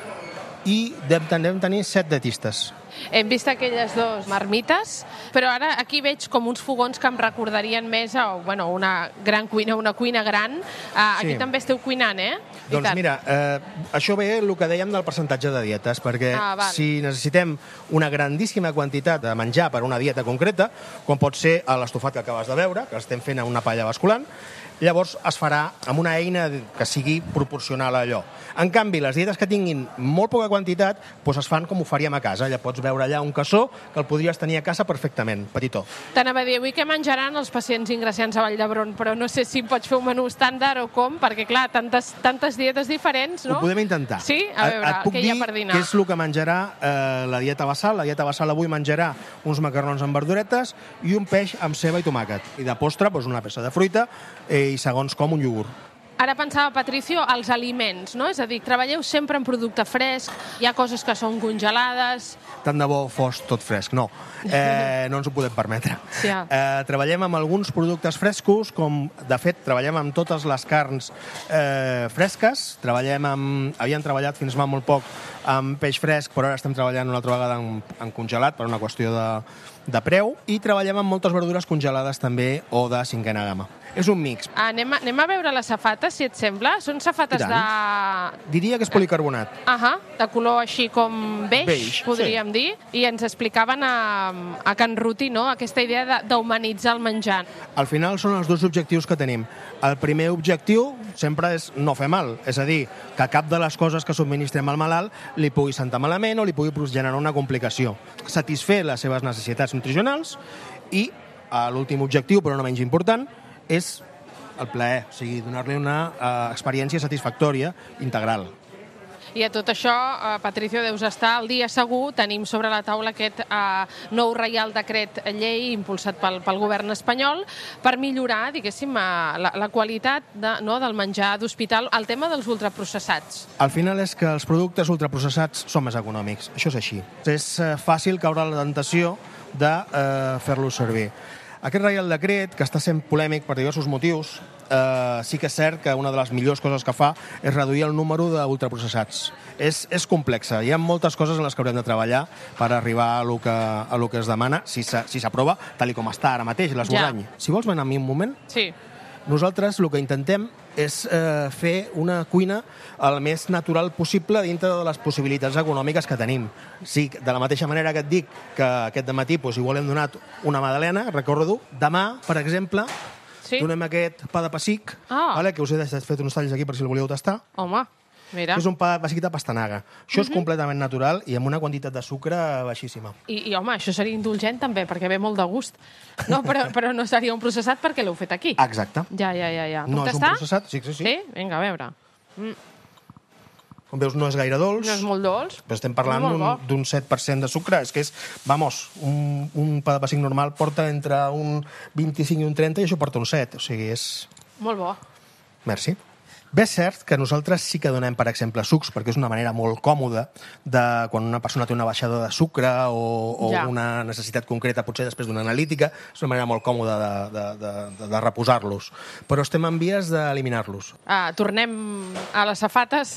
i devem tenir set dietistes.
Hem vist aquelles dues marmites, però ara aquí veig com uns fogons que em recordarien més a bueno, una gran cuina, una cuina gran. Uh, aquí sí. També esteu cuinant, eh? I
doncs tant. Mira, eh, això ve el que dèiem del percentatge de dietes, perquè
ah,
si necessitem una grandíssima quantitat de menjar per una dieta concreta, com pot ser l'estofat que acabes de veure, que estem fent a una palla basculant, llavors es farà amb una eina que sigui proporcional a allò. En canvi, les dietes que tinguin molt poca quantitat doncs es fan com ho faríem a casa. Ja pots veure allà un cassó que el podries tenir a casa perfectament, petitó.
T'anava a dir, avui què menjaran els pacients ingressants a Vall d'Hebron, però no sé si pots fer un menú estàndard o com, perquè clar, tantes, tantes dietes diferents, no?
Ho podem intentar.
Sí? A veure, què hi ha per dinar?
Què és el que menjarà eh, la dieta basal. La dieta basal avui menjarà uns macarrons amb verduretes i un peix amb ceba i tomàquet. I de postre, doncs, una peça de fruita eh, i segons com un iogurt.
Ara pensava, Patricio, els aliments, no? És a dir, treballeu sempre en producte fresc, hi ha coses que són congelades...
Tant de bo fos tot fresc, no. Eh, no ens ho podem permetre.
Sí, ja.
eh, treballem amb alguns productes frescos, com, de fet, treballem amb totes les carns eh, fresques, treballem amb... Havíem treballat fins fa molt poc amb peix fresc, però ara estem treballant una altra vegada en, en congelat, per una qüestió de, de preu, i treballem amb moltes verdures congelades també, o de cinquena gamma. És un mix.
Ah, anem, a, anem a veure les safates, si et sembla. Són safates de...
Diria que és policarbonat.
Ahà, de color així com beix,
beix
podríem
sí.
dir. I ens explicaven a, a Can Ruti, no?, aquesta idea d'humanitzar el menjar.
Al final són els dos objectius que tenim. El primer objectiu sempre és no fer mal. És a dir, que cap de les coses que subministrem al malalt li pugui sentar malament o li pugui generar una complicació. Satisfer les seves necessitats nutricionals i l'últim objectiu, però no menys important, és el plaer, o sigui, donar-li una uh, experiència satisfactòria integral.
I a tot això, eh, Patricio, deus estar al dia segur. Tenim sobre la taula aquest eh, nou Reial Decret Llei impulsat pel, pel govern espanyol per millorar, diguéssim, eh, la, la qualitat de, no, del menjar d'hospital. El tema dels ultraprocessats.
Al final és que els productes ultraprocessats són més econòmics. Això és així. És eh, fàcil caure a la tentació de eh, fer-los servir. Aquest Reial Decret, que està sent polèmic per diversos motius, eh, sí que és cert que una de les millors coses que fa és reduir el número d'ultraprocessats. És, és complexa. Hi ha moltes coses en les que haurem de treballar per arribar a lo que, a lo que es demana, si s'aprova, tal com està ara mateix, l'esborrany. Ja. Si vols venir a mi un moment?
Sí.
Nosaltres el que intentem és eh, fer una cuina el més natural possible dintre de les possibilitats econòmiques que tenim. Sí, de la mateixa manera que et dic que aquest dematí doncs, igual hem donat una magdalena, recordo, demà, per exemple, sí? donem aquest pa de pessic,
ah.
vale, que us he fet uns talls aquí per si el volíeu tastar.
Home, mira.
És un pa de pessic de pastanaga. Això uh-huh. és completament natural i amb una quantitat de sucre baixíssima.
I, i home, això seria indulgent també, perquè ve molt de gust. No, però, però no seria un processat perquè l'heu fet aquí.
Exacte.
Ja, ja, ja. ja.
No és
tastar?
un processat? Sí, sí, sí.
Sí? Vinga, a veure. Mm.
Com veus, no és gaire dolç.
No és molt dolç.
Però estem parlant d'un set per cent de sucre. És que és, vamos, un, un pa de pessic normal porta entre un vint-i-cinc i un trenta i això porta un set. O sigui, és...
Molt bo.
Merci. Bé, és cert que nosaltres sí que donem, per exemple, sucs, perquè és una manera molt còmoda de quan una persona té una baixada de sucre o, o ja. una necessitat concreta, potser després d'una analítica, és una manera molt còmoda de, de, de, de, de reposar-los. Però estem en vies d'eliminar-los.
Ah, tornem a les safates...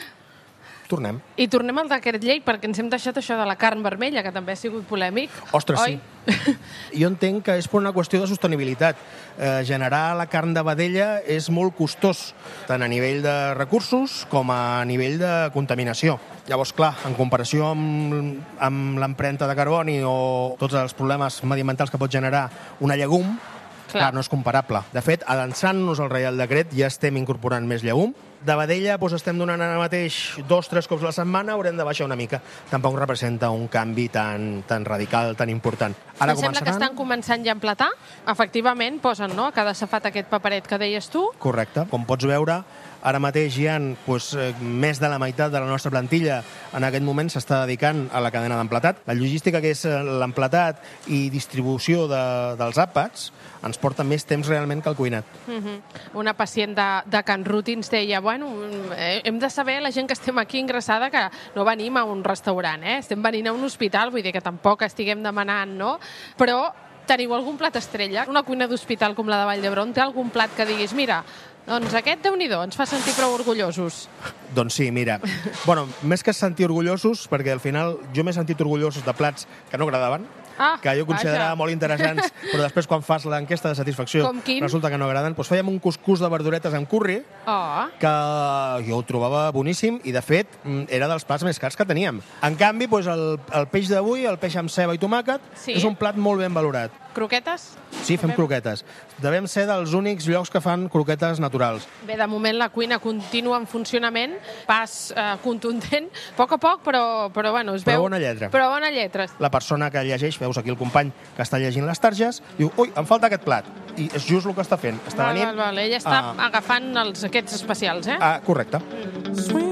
Tornem.
I tornem al decret llei, perquè ens hem deixat això de la carn vermella, que també ha sigut polèmic.
Ostres,
oi?
Sí. Jo entenc que és per una qüestió de sostenibilitat. Eh, generar la carn de vedella és molt costós, tant a nivell de recursos com a nivell de contaminació. Llavors, clar, en comparació amb, amb l'empremta de carboni o tots els problemes mediambientals que pot generar una llegum, clar, clar no és comparable. De fet, avançant-nos al Reial Decret, ja estem incorporant més llegum. De vedella doncs, estem donant ara mateix dos, tres cops a la setmana, haurem de baixar una mica. Tampoc representa un canvi tan, tan radical, tan important. Ara
em sembla que estan començant ja a emplatar. Efectivament, posen no, a cada safata aquest paperet que deies tu.
Correcte. Com pots veure, ara mateix hi ha doncs, més de la meitat de la nostra plantilla en aquest moment s'està dedicant a la cadena d'emplatat. La logística que és l'emplatat i distribució de, dels àpats ens porta més temps realment que el cuinat.
Uh-huh. Una pacient de, de Can Ruti ens deia, bueno, hem de saber, la gent que estem aquí ingressada, que no venim a un restaurant, eh? Estem venint a un hospital, vull dir que tampoc estiguem demanant, no? Però teniu algun plat estrella? Una cuina d'hospital com la de Vall d'Hebron té algun plat que diguis, mira, doncs aquest, Déu-n'hi-do, ens fa sentir prou orgullosos.
Doncs sí, mira. Bueno, més que sentir orgullosos, perquè al final jo m'he sentit orgullosos de plats que no agradaven,
ah,
que jo considerava
vaja.
molt interessants, però després quan fas l'enquesta de satisfacció resulta que no agraden. Doncs fèiem un cuscús de verduretes amb curri,
oh.
que jo ho trobava boníssim i, de fet, era dels plats més cars que teníem. En canvi, doncs, el, el peix d'avui, el peix amb ceba i tomàquet,
sí.
és un plat molt ben valorat.
Croquetes?
Sí, fem croquetes. Devem ser dels únics llocs que fan croquetes naturals.
Bé, de moment la cuina continua en funcionament, pas eh, contundent, a poc a poc, però, però bueno, es veu...
Però bona lletra.
Però bona lletra.
La persona que llegeix, veus aquí el company que està llegint les targes, diu, ui, em falta aquest plat. I és just el que està fent. Està
val,
venint...
Val, val. Ella està
uh...
agafant els, aquests especials, eh?
Ah, correcte.
Mm.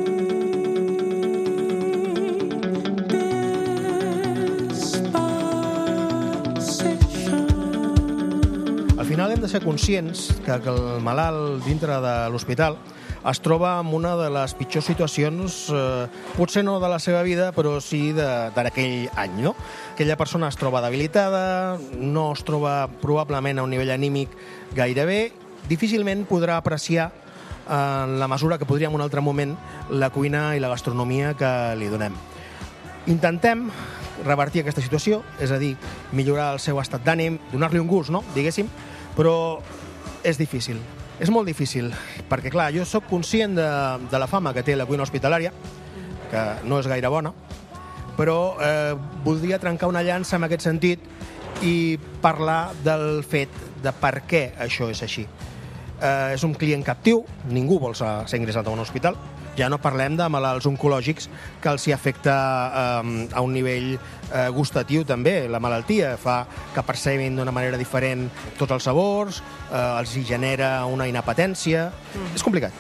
Al final hem de ser conscients que, que el malalt dintre de l'hospital es troba en una de les pitjors situacions, eh, potser no de la seva vida, però sí d'aquell any, no? Aquella persona es troba debilitada, no es troba probablement a un nivell anímic gaire bé, difícilment podrà apreciar en la mesura que podria en un altre moment la cuina i la gastronomia que li donem. Intentem revertir aquesta situació, és a dir, millorar el seu estat d'ànim, donar-li un gust, no?, diguéssim, però és difícil. És molt difícil, perquè, clar, jo sóc conscient de, de la fama que té la cuina hospitalària, que no és gaire bona, però eh, voldria trencar una llança en aquest sentit i parlar del fet de per què això és així. Eh, és un client captiu, ningú vol ser, ser ingressat a un hospital, ja no parlem de malalts oncològics que els hi afecta eh, a un nivell eh, gustatiu també. La malaltia fa que percebin d'una manera diferent tots els sabors, eh, els hi genera una inapetència. Mm. És complicat.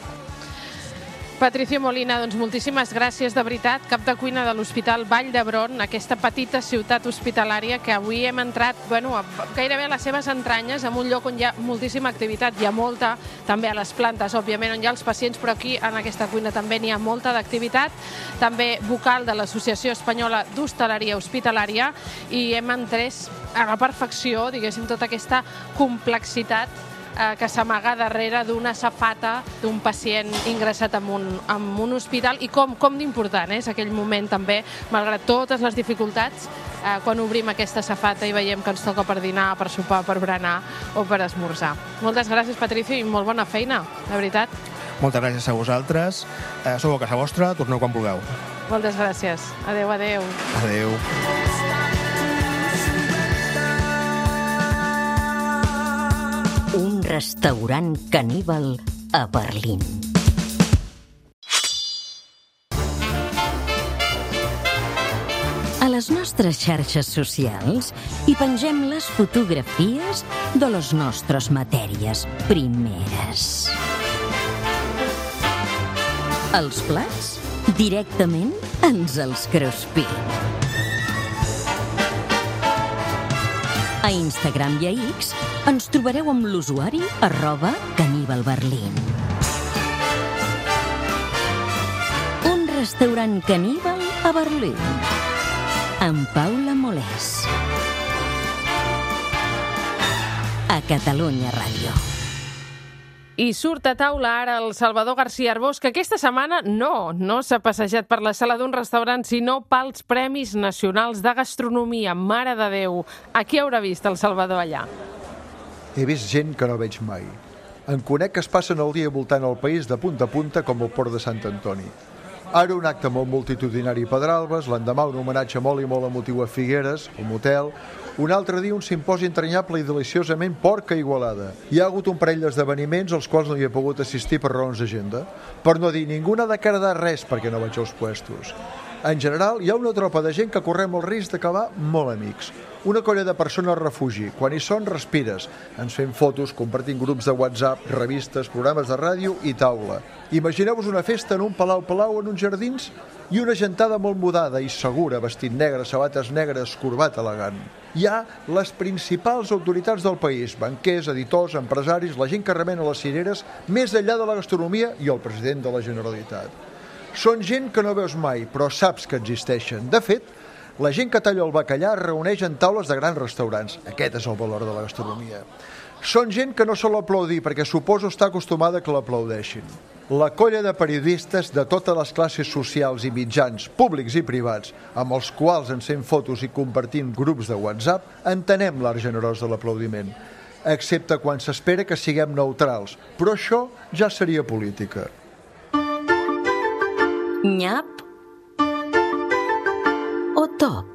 Patricio Molina, doncs moltíssimes gràcies, de veritat, cap de cuina de l'Hospital Vall d'Hebron, aquesta petita ciutat hospitalària que avui hem entrat, bueno, gairebé a les seves entranyes, en un lloc on hi ha moltíssima activitat, hi ha molta, també a les plantes, òbviament, on hi ha els pacients, però aquí, en aquesta cuina, també n'hi ha molta d'activitat, també vocal de l'Associació Espanyola d'Hostaleria Hospitalària, i hem entès a la perfecció, diguéssim, tota aquesta complexitat que s'amaga darrere d'una safata d'un pacient ingressat en un, en un hospital i com, com d'important és aquell moment també, malgrat totes les dificultats, eh, quan obrim aquesta safata i veiem que ens toca per dinar, per sopar, per berenar o per esmorzar. Moltes gràcies, Patricio, i molt bona feina, de veritat.
Moltes gràcies a vosaltres. Eh, sou a casa vostra, torneu quan vulgueu.
Moltes gràcies. Adéu, adéu.
Adéu.
Un restaurant caníbal a Berlín. A les nostres xarxes socials hi pengem les fotografies de les nostres matèries primeres. Els plats, directament ens els cruspim. A Instagram i a X ens trobareu amb l'usuari arroba caníbalberlín. Un restaurant caníbal a Berlín. Amb Paula Molés. A Catalunya Ràdio.
I surt a taula ara el Salvador García Arbós, que aquesta setmana no, no s'ha passejat per la sala d'un restaurant, sinó pels Premis Nacionals de Gastronomia. Mare de Déu, a qui haurà vist el Salvador allà?
He vist gent que no veig mai. En conec que es passen el dia voltant el país de punta a punta com el port de Sant Antoni. Ara un acte molt multitudinari a Pedralbes, l'endemà un homenatge molt i molt emotiu a Figueres, un motel, un altre dia un simposi entranyable i deliciosament porca Igualada. Hi ha hagut un parell d'esdeveniments als quals no hi he pogut assistir per raons d'agenda. Per no dir, ningú n'ha de quedar res perquè no vaig als puestos. En general, hi ha una tropa de gent que correm el risc d'acabar molt amics. Una colla de persones refugi. Quan hi són, respires. Ens fem fotos, compartint grups de WhatsApp, revistes, programes de ràdio i taula. Imagineu-vos una festa en un palau-palau en uns jardins i una gentada molt mudada i segura, vestit negre, sabates negres, corbat elegant. Hi ha les principals autoritats del país, banquers, editors, empresaris, la gent que remena les cireres, més enllà de la gastronomia i el president de la Generalitat. Són gent que no veus mai, però saps que existeixen. De fet, la gent que talla el bacallà es reuneix en taules de grans restaurants. Aquest és el valor de la gastronomia. Són gent que no sol aplaudir perquè suposo està acostumada que l'aplaudeixin. La colla de periodistes de totes les classes socials i mitjans, públics i privats, amb els quals ens fem fotos i compartim grups de WhatsApp, entenem l'art generós de l'aplaudiment, excepte quan s'espera que siguem neutrals, però això ja seria política.
Nyap o top?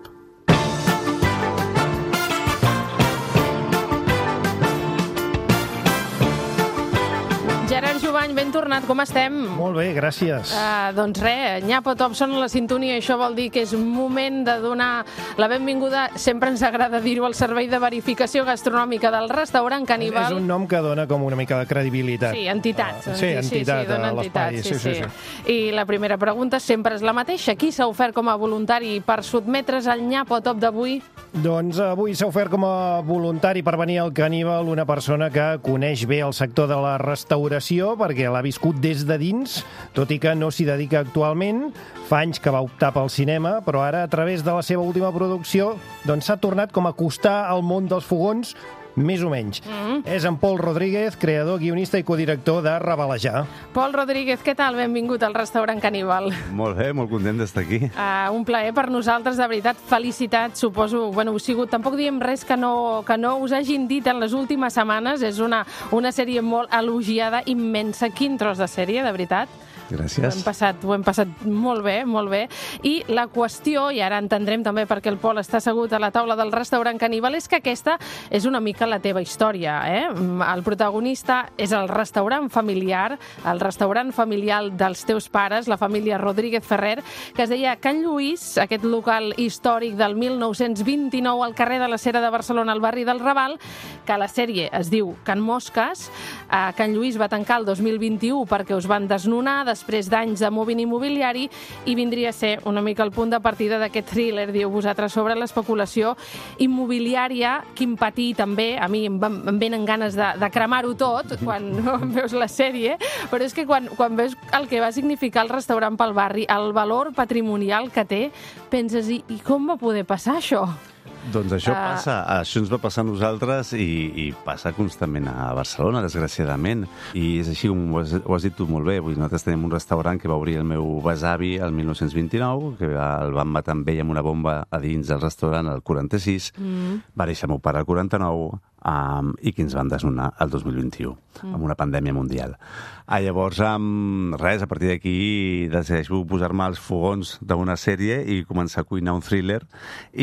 Gerard Jovany, ben tornat, com estem?
Molt bé, gràcies.
Uh, doncs res, nyap o top són a la sintonia, això vol dir que és un moment de donar la benvinguda, sempre ens agrada dir-ho, al servei de verificació gastronòmica del restaurant Caníbal.
És un nom que dona com una mica de credibilitat.
Sí, entitat.
Uh, sí, entitat
sí, sí,
a l'espai.
Sí, sí,
sí, sí,
sí. I la primera pregunta sempre és la mateixa. Qui s'ha ofert com a voluntari per sotmetre's al nyap o top d'avui?
Doncs avui s'ha ofert com a voluntari per venir al Caníbal una persona que coneix bé el sector de la restauració perquè l'ha viscut des de dins, tot i que no s'hi dedica actualment. Fa anys que va optar pel cinema, però ara, a través de la seva última producció, doncs s'ha tornat com a acostar al món dels fogons, més o menys. Mm-hmm. És en Pol Rodríguez, creador, guionista i codirector de Rebelejar.
Pol Rodríguez, què tal? Benvingut al restaurant Caníbal.
Molt bé, molt content d'estar aquí.
Uh, un plaer per nosaltres, de veritat. Felicitats, suposo. Bueno, heu sigut... Tampoc diem res que no, que no us hagin dit en les últimes setmanes. És una, una sèrie molt elogiada, immensa. Quin tros de sèrie, de veritat.
Gràcies.
Ho hem passat, ho hem passat molt bé, molt bé. I la qüestió, i ara entendrem també perquè el Pol està assegut a la taula del restaurant Caníbal, és que aquesta és una mica la teva història, eh? El protagonista és el restaurant familiar, el restaurant familiar dels teus pares, la família Rodríguez Ferrer, que es deia Can Lluís, aquest local històric del mil nou-cents vint-i-nou al carrer de la Cera de Barcelona, al barri del Raval, que a la sèrie es diu Can Mosques. Can Lluís va tancar el dos mil vint-i-u perquè us van desnonar, després d'anys de moviment immobiliari, i vindria a ser una mica el punt de partida d'aquest thriller, diu vosaltres, sobre l'especulació immobiliària. Quin patir també, a mi em, em venen ganes de, de cremar-ho tot quan veus la sèrie, però és que quan, quan veus el que va significar el restaurant pel barri, el valor patrimonial que té, penses, i, i com va poder passar això?
Doncs això passa, això ens va passar a nosaltres i, i passa constantment a Barcelona, desgraciadament. I és així com ho has, ho has dit tu molt bé. Vull dir, nosaltres tenim un restaurant que va obrir el meu besavi el mil nou-cents vint-i-nou, que el van matar amb ell amb una bomba a dins del restaurant el quaranta-sis, mm. va néixer el meu pare el quaranta-nou, um, i que ens van desnonar el dos mil vint-i-u, mm. amb una pandèmia mundial. Ah, llavors, um, res, a partir d'aquí decideixo posar-me als fogons d'una sèrie i començar a cuinar un thriller i,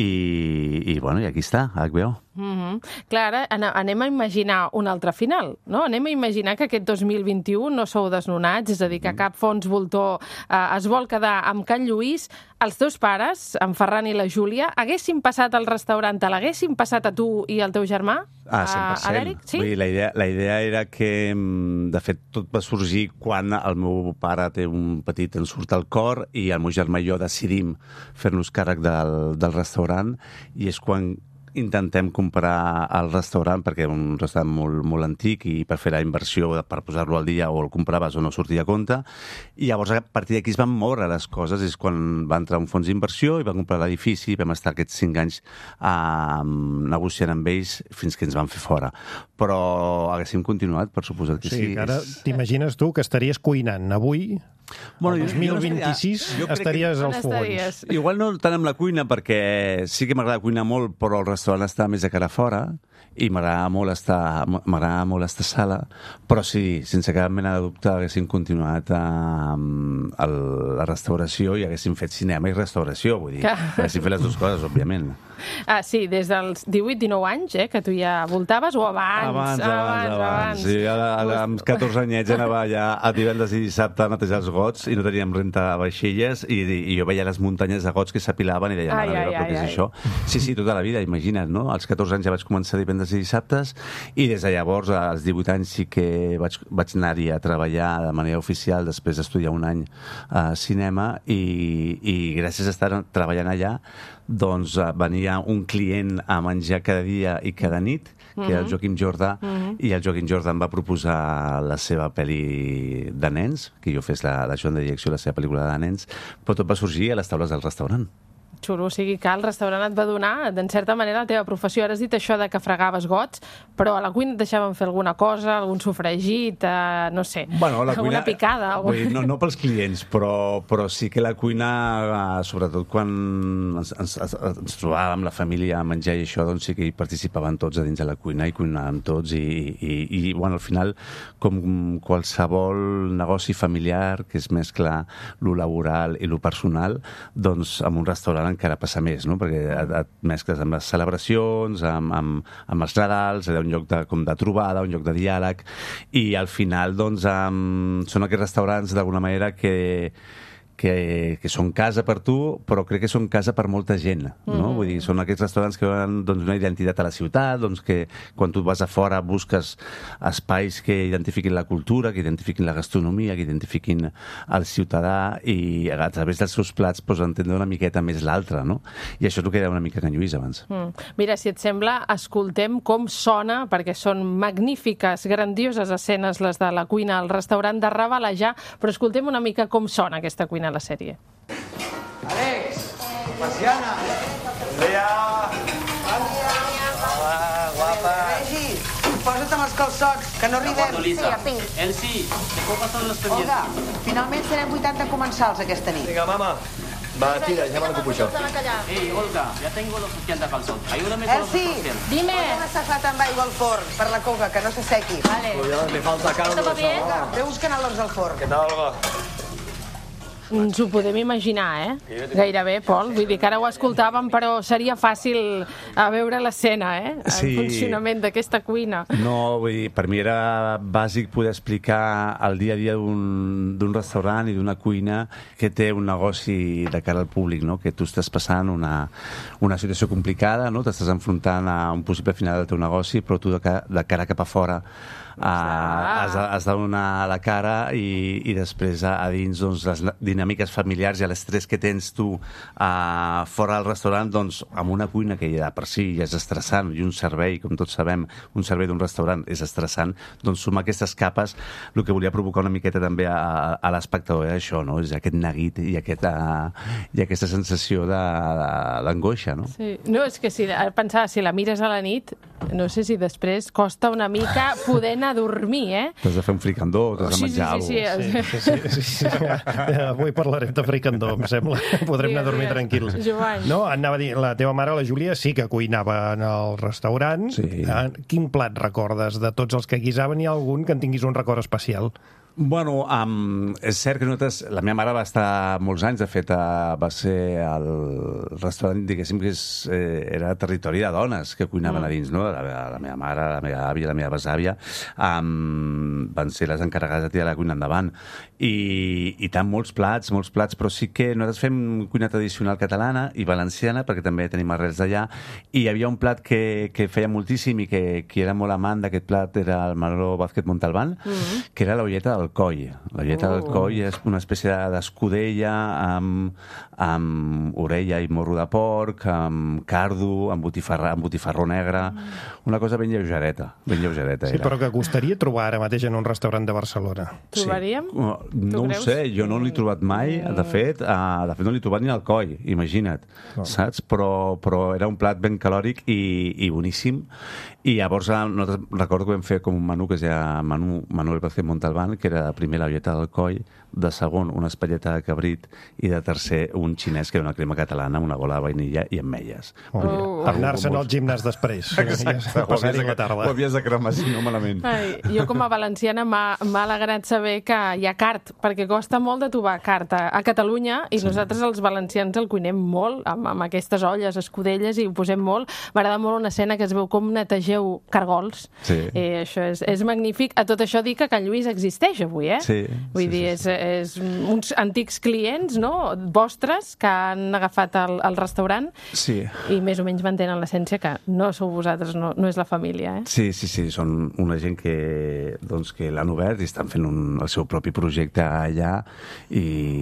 i bueno, i aquí està, H B O.
Mm-hmm. Clar, ara anem a imaginar un altre final, no? Anem a imaginar que aquest dos mil vint-i-u no sou desnonats, és a dir, que cap fons voltor eh, es vol quedar amb Can Lluís. els teus pares, en Ferran i la Júlia, haguessin passat al restaurant, te l'haguessin passat a tu i al teu germà?
Ah, cent per cent.
A l'Eric? Sí?
Vull dir, la idea, la idea era que, de fet, tot va sorgir quan el meu pare té un petit ensurt al cor i el meu germà i jo decidim fer-nos càrrec del, del restaurant, i és quan intentem comprar el restaurant, perquè és un restaurant molt, molt antic, i per fer la inversió, per posar-lo al dia, o el compraves o no sortia a compte, i llavors a partir d'aquí es van moure les coses, és quan va entrar un fons d'inversió i va comprar l'edifici, vam estar aquests cinc anys eh, negociant amb ells fins que ens van fer fora. Però haguéssim continuat, per suposat que sí.
Sí, ara t'imagines tu que estaries cuinant avui... Bueno, el dos mil vint-i-sis estaries als fogons.
Igual no tant amb la cuina, perquè sí que m'agrada cuinar molt, però el restaurant està més de cara a fora i m'agrada molt estar m'agrada molt estar a sala, però sí, sense cap mena de dubte haguéssim continuat amb a la restauració i haguéssim fet cinema i restauració, vull dir, que... haguéssim fet les dues coses, òbviament.
Ah, sí, des dels divuit dinou anys, eh, que tu ja voltaves, o abans?
Abans, abans, abans. abans. abans. Sí, ara, ara, amb catorze anyets anava ja a divendres i dissabte a netejar els gots i no teníem renta a vaixelles i, i jo veia les muntanyes de gots que s'apilaven i deia, mare meva, però què és això? Sí, sí, tota la vida, imagina't, no? Als catorze anys ja vaig començar divendres i dissabtes i des de llavors, als divuit anys, sí que vaig, vaig anar-hi a treballar de manera oficial després d'estudiar un any a cinema i, i gràcies a estar treballant allà doncs venia un client a menjar cada dia i cada nit, que uh-huh. era el Joaquim Jordà, uh-huh. i el Joaquim Jordà em va proposar la seva pel·li de nens, que jo fes la, la Joan de direcció, la seva pel·lícula de nens, però tot va sorgir a les taules del restaurant.
Xulo, o sigui que el restaurant et va donar, en certa manera, la teva professió. Ara has dit això de que fregaves gots, però a la cuina et deixaven fer alguna cosa, algun sofregit, eh, no sé,
bueno, la
alguna
cuina,
picada. Algun...
Vull dir, no, no pels clients, però, però sí que la cuina, sobretot quan ens, ens, ens trobàvem la família a menjar i això, doncs sí que hi participaven tots a dins de la cuina i cuinàvem tots i, i, i bueno, al final, com qualsevol negoci familiar que es mescla lo laboral i lo personal, doncs amb un restaurant encara passa més, no? Perquè et, et mescles amb les celebracions, amb, amb, amb els Nadals, era un lloc de, com de trobada, un lloc de diàleg, i al final doncs, um, són aquests restaurants d'alguna manera que que, que són casa per tu, però crec que són casa per molta gent, no? Mm. Vull dir, són aquests restaurants que donen doncs, una identitat a la ciutat, doncs que quan tu vas a fora busques espais que identifiquin la cultura, que identifiquin la gastronomia, que identifiquin el ciutadà i a través dels seus plats pues, entendre una miqueta més l'altre, no? I això és el que deia una mica Can Lluís abans.
Mm. Mira, si et sembla, escoltem com sona, perquè són magnífiques, grandioses escenes les de la cuina al restaurant de Ravalejar, però escoltem una mica com sona aquesta cuina a la sèrie.
Àlex! Marciana! Bon dia! Bon dia! Hola, guapa!
Regi, posa't amb els calçots, que no arribem.
Sí, ja tinc. Elsi, ¿de cómo pasan los pendientes?
Olga, finalment serem vuitanta comensals aquesta nit.
Vinga, mama. Va, tira, ya me l'ocupo yo. Ei, Olga, ya tengo los ochenta calzots. Ayúdame con los ochocientos.
Dime. Hem assafat amb aigua al forn per la coca, que no s'assequi. Vale.
Cuidado, me falta caldo.
¿Todo bien? Ve buscant els al forn.
¿Qué tal, Olga?
Ens ho podem imaginar, eh? Gairebé, Pol. Vull dir que ara ho escoltàvem, però seria fàcil a veure l'escena, eh? El
sí.
funcionament d'aquesta cuina.
No, vull dir, per mi era bàsic poder explicar el dia a dia d'un restaurant i d'una cuina que té un negoci de cara al públic, no? Que tu estàs passant una, una situació complicada, no? T'estàs enfrontant a un possible final del teu negoci, però tu de cara, de cara cap a fora Uh, has, de, has de donar la cara i, i després a, a dins doncs, les dinàmiques familiars i l'estrès que tens tu uh, fora del restaurant, doncs amb una cuina que ja per si ja és estressant i un servei, com tots sabem, un servei d'un restaurant és estressant, doncs sumar aquestes capes, el que volia provocar una miqueta també a, a l'espectador era això, no? És aquest neguit i, aquest, uh, i aquesta sensació d'angoixa, no?
Sí. No, és que si, pensava, si la mires a la nit, no sé si després costa una mica poder anar a dormir, eh?
T'has de fer un fricandó, t'has de menjar alguna
cosa.
Sí,
sí, sí. sí, sí, sí. Avui parlarem de fricandó, em sembla. Podrem anar a dormir tranquils. No, anava a dir, la teva mare, la Júlia, sí que cuinava en el restaurant.
Sí.
Quin plat recordes de tots els que guisaven? Hi ha algun que en tinguis un record especial?
Bueno, um, és cert que nosaltres... La meva mare va estar molts anys, de fet, uh, va ser el restaurant, diguéssim, que és, eh, era territori de dones que cuinaven mm. a dins, no? La, la meva mare, la meva àvia, la meva besàvia, um, van ser les encarregades de tirar la cuina endavant. I, i tant, molts plats, molts plats, però sí que nosaltres fem cuina tradicional catalana i valenciana, perquè també tenim arrels d'allà, i hi havia un plat que, que feia moltíssim i que qui era molt amant d'aquest plat era el Manolo Vázquez Montalbán, mm. que era la olleta del coll. La olleta oh. del coll és una espècie d'escudella amb, amb orella i morro de porc, amb cardo, amb botifarra, amb botifarró negre, mm. una cosa ben lleugereta, ben lleugereta
sí,
era.
Però que costaria trobar ara mateix en un restaurant de Barcelona.
Trobaríem?
Sí. No ho sé, jo no l'he trobat mai, de fet, uh, de fet no l'he trobat ni al coll, imagina't, oh. saps? Però, però era un plat ben calòric i, i boníssim, i llavors nosaltres recordo que vam fer com un menú que es deia menú Manuel Vázquez Montalbán, que era de primer la olleta del coll, de segon una espatlleta de cabrit i de tercer un xinès que era una crema catalana amb una bola de vainilla i ametlles.
Oh. Oh. Per anar-se'n al gimnàs després.
Exacte,
passar-hi la tarda.
Ho havies de cremar, si no malament.
Ai, jo com a valenciana m'ha alegrat saber que hi ha cart, perquè costa molt de trobar cart a, a Catalunya i sí. nosaltres els valencians el cuinem molt amb, amb aquestes olles, escudelles, i ho posem molt. M'agrada molt una escena que es veu com netegeu cargols.
Sí.
Eh, això és, és magnífic. A tot això dic que Can Lluís existeix avui, eh?
Sí.
Vull
sí,
dir,
sí,
és, és uns antics clients, no?, vostres, que han agafat el, el restaurant
sí.
i més o menys mantenen l'essència, que no sou vosaltres, no, no és la família, eh?
Sí, sí, sí, són una gent que, doncs, que l'han obert i estan fent un, el seu propi projecte allà i,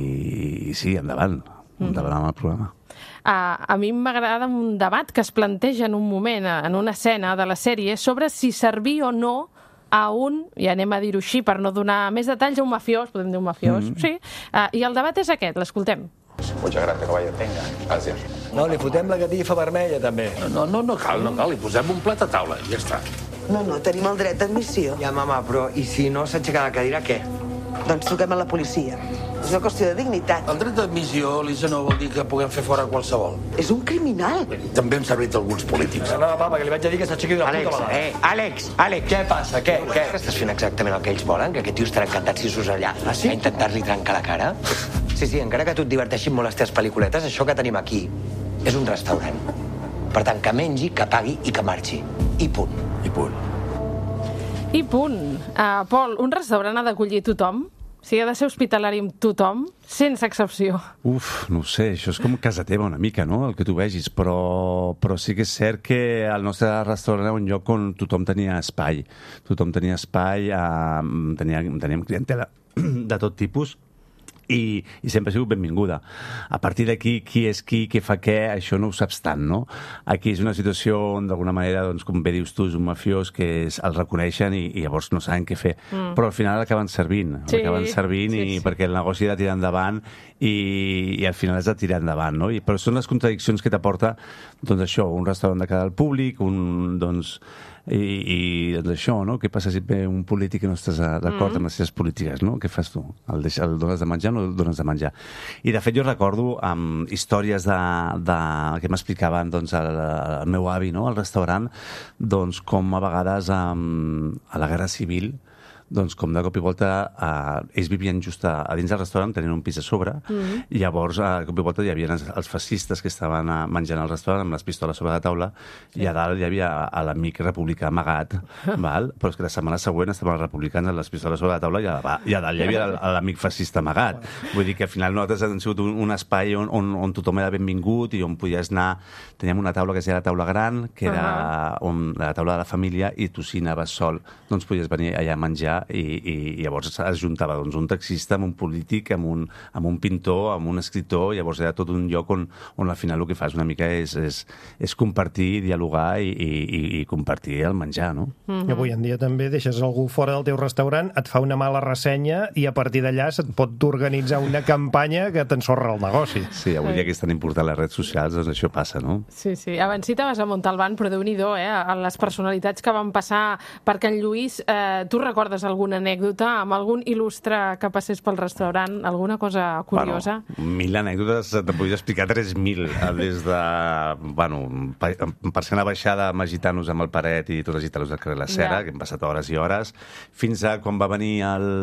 i sí, endavant, endavant amb el programa.
A, a mi m'agrada un debat que es planteja en un moment, en una escena de la sèrie, sobre si servir o no a un, i anem a dir-ho així per no donar més detalls, a un mafiós, podem dir un mafiós, mm. sí, uh, i el debat és aquest, l'escoltem.
Muchas gracias, caballero. Venga, gràcies.
No, li fotem la catifa vermella, també.
No, no, no, no cal, no cal, li posem un plat a taula i ja està.
No, no, tenim el dret d'admissió.
Ja, mama, però i si no s'aixeca la cadira, què?
Doncs truquem a la policia. És una qüestió de dignitat.
El dret d'admissió, Lisa, no vol dir que puguem fer fora qualsevol.
És un criminal.
També hem servit alguns polítics.
No, no, papa, que li vaig a dir que s'aixequi d'una puta vegada. Eh, Àlex, Àlex, què passa? Què? Què? Estàs fent exactament el que ells volen? Que aquest tio estarà encantat si surts allà ah, sí? a intentar-li trencar la cara? Sí, sí, encara que tu et diverteixin molt les teves pel·lículetes, això que tenim aquí és un restaurant. Per tant, que mengi, que pagui i que marxi. I punt.
I punt.
I punt. Uh, Pol, un restaurant ha d'acollir tothom? O sigui, ha de ser hospitalari amb tothom, sense excepció.
Uf, no ho sé, això és com casa teva una mica, no?, el que tu vegis, però, però sí que és cert que el nostre restaurant era un lloc on tothom tenia espai. Tothom tenia espai, eh, tenia, teníem clientela de tot tipus, i, i sempre ha sigut benvinguda. A partir d'aquí, qui és qui, què fa què, això no ho saps tant, no? Aquí és una situació on, d'alguna manera, doncs, com bé dius tu, és un mafiós que es, el reconeixen i, i llavors no saben què fer. Mm. Però al final acaben servint, sí, acaben servint sí, i sí. perquè el negoci ha de tirar endavant i, i al final has de tirar endavant, no? I, però són les contradiccions que t'aporta, doncs això, un restaurant de cara al públic, un, doncs, i, i doncs això, no? Què passa si ve un polític que no estàs d'acord mm. amb les seves polítiques, no? Què fas tu? El, deix, el dones de menjar o no el dones de menjar? I de fet jo recordo um, històries de, de, que m'explicaven doncs, el, el meu avi, no? Al restaurant, doncs com a vegades um, a la Guerra Civil doncs com de cop i volta eh, ells vivien just a, a dins del restaurant, tenien un pis a sobre, mm-hmm. i llavors a cop i volta hi havia els, els fascistes que estaven a, menjant al restaurant amb les pistoles sobre la taula, sí. i a dalt hi havia a l'amic republicà amagat, val? Però és que la setmana següent estaven els republicans amb les pistoles sobre la taula i a, i a dalt hi havia l'amic fascista amagat. Vull dir que al final nosaltres hem sigut un, un espai on, on, on tothom era benvingut i on podies anar. Teníem una taula que es deia la taula gran, que era uh-huh. on, la taula de la família, i tu si anaves sol, doncs podies venir allà a menjar. I, i llavors es juntava doncs, un taxista amb un polític, amb un, amb un pintor, amb un escriptor, i llavors era tot un lloc on, on al final el que fas una mica és, és, és compartir, dialogar i, i, i compartir el menjar, no?
Mm-hmm. Avui en dia també deixes algú fora del teu restaurant, et fa una mala ressenya i a partir d'allà se't pot organitzar una campanya que t'ensorra el negoci.
Sí, avui dia que és tan important les redes socials, doncs això passa, no?
Sí, sí. Abans citaves a Montalbán, però Déu-n'hi-do, eh? A les personalitats que van passar per Can Lluís, eh, tu recordes alguna anècdota amb algun il·lustre que passés pel restaurant, alguna cosa curiosa?
Bueno, mil anècdotes, te podria explicar tres mil, des de, bueno, persiana baixada amb agitar-nos amb el paret i tots agitar-nos al carrer La Cera, ja. que hem passat hores i hores, fins a quan va venir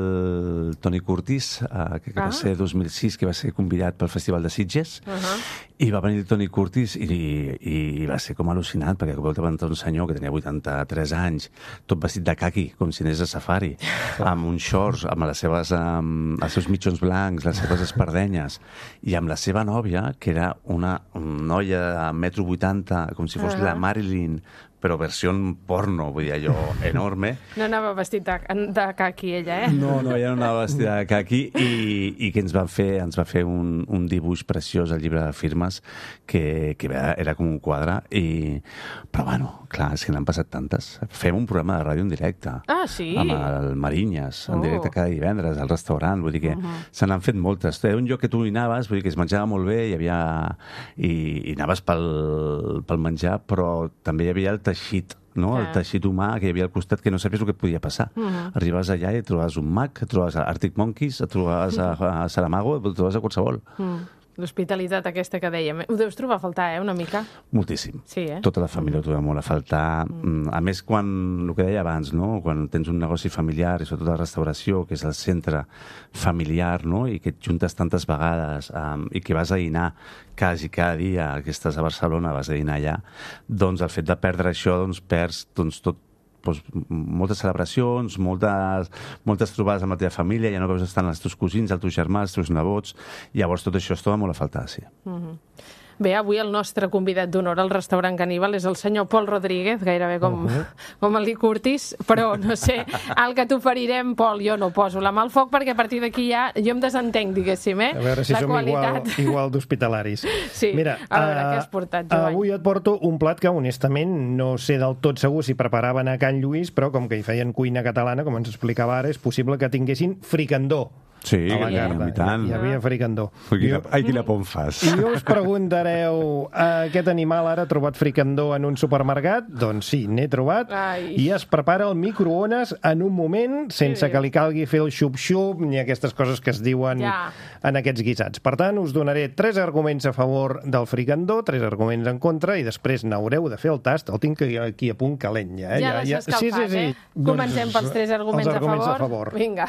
el Toni Curtis, eh, que, que ah. va ser dos mil sis, que va ser convidat pel Festival de Sitges, uh -huh. i va venir el Toni Curtis i, i, i va ser com al·lucinant, perquè veu davant un senyor que tenia vuitanta-tres anys, tot vestit de caqui, com si anés a safari, amb uns shorts, amb les seves, amb els seus mitjons blancs, les seves espardenyes, i amb la seva nòvia, que era una noia a metro vuitanta, com si fos uh -huh. la Marilyn, però versió porno, vull dir, allò enorme.
No anava vestit de, de caqui, ella, eh?
No, no, ella no anava vestida de caqui i, i que ens van fer, ens va fer un, un dibuix preciós al llibre de firmes que, que era com un quadre. I... Però, bueno, clar, és que n'han passat tantes. Fem un programa de ràdio en directe.
Ah, sí?
Amb el Marinyes, en
oh.
directe cada divendres, al restaurant. Vull dir que uh -huh. se n'han fet moltes. Era un lloc que tu hi anaves, vull dir que es menjava molt bé, hi havia... I, i anaves pel, pel menjar, però també hi havia el teixit, no? El teixit humà que hi havia al costat que no sabies el que podia passar. Uh -huh. Arribaves allà i et trobaves un mag, et trobaves a Arctic Monkeys, et trobaves a, a Saramago, et trobaves a qualsevol.
Uh -huh. L'hospitalitat aquesta que dèiem. Ho deus trobar a faltar, eh, una mica?
Moltíssim.
Sí, eh?
Tota la família ho trobem molt a faltar. Mm. A més, quan, el que deia abans, no? Quan tens un negoci familiar, i sobretot la restauració, que és el centre familiar, no? I que et juntes tantes vegades um, i que vas a dinar quasi cada dia, que estàs a Barcelona, vas a dinar allà, doncs el fet de perdre això, doncs perds doncs, tot Doncs, moltes celebracions, moltes, moltes trobades amb la teva família, ja no veus estar els teus cosins, els teus germans, els teus nebots, llavors tot això es troba molt a faltar, sí.
Mm-hmm. Bé, avui el nostre convidat d'honor al restaurant Caníbal és el senyor Pol Rodríguez, gairebé com, uh -huh. com el Lee Curtis, però no sé, el que t'oferirem, Pol, jo no poso la mà al foc perquè a partir d'aquí ja jo em desentenc, diguéssim, eh?
A veure si
la
som
qualitat.
igual, igual d'hospitalaris.
Sí,
mira,
a veure,
uh,
què has portat, Joan?
Avui et porto un plat que, honestament, no sé del tot segur si preparaven a Can Lluís, però com que hi feien cuina catalana, com ens explicava ara, és possible que tinguessin fricandó.
Sí,
a la
i
carta.
tant.
Hi havia fricandó.
Ai, quina por em fas.
I us preguntareu, aquest animal ara ha trobat fricandó en un supermercat? Doncs sí, n'he trobat.
Ai.
I es prepara al microones en un moment, sense que li calgui fer el xup-xup ni aquestes coses que es diuen
ja.
en aquests guisats. Per tant, us donaré tres arguments a favor del fricandó, tres arguments en contra, i després n'haureu de fer el tast. El tinc aquí a punt calent, ja. Eh?
Ja l'has escalfat,
sí, sí, sí.
eh? Comencem pels tres arguments,
els arguments
a favor.
a favor.
Vinga.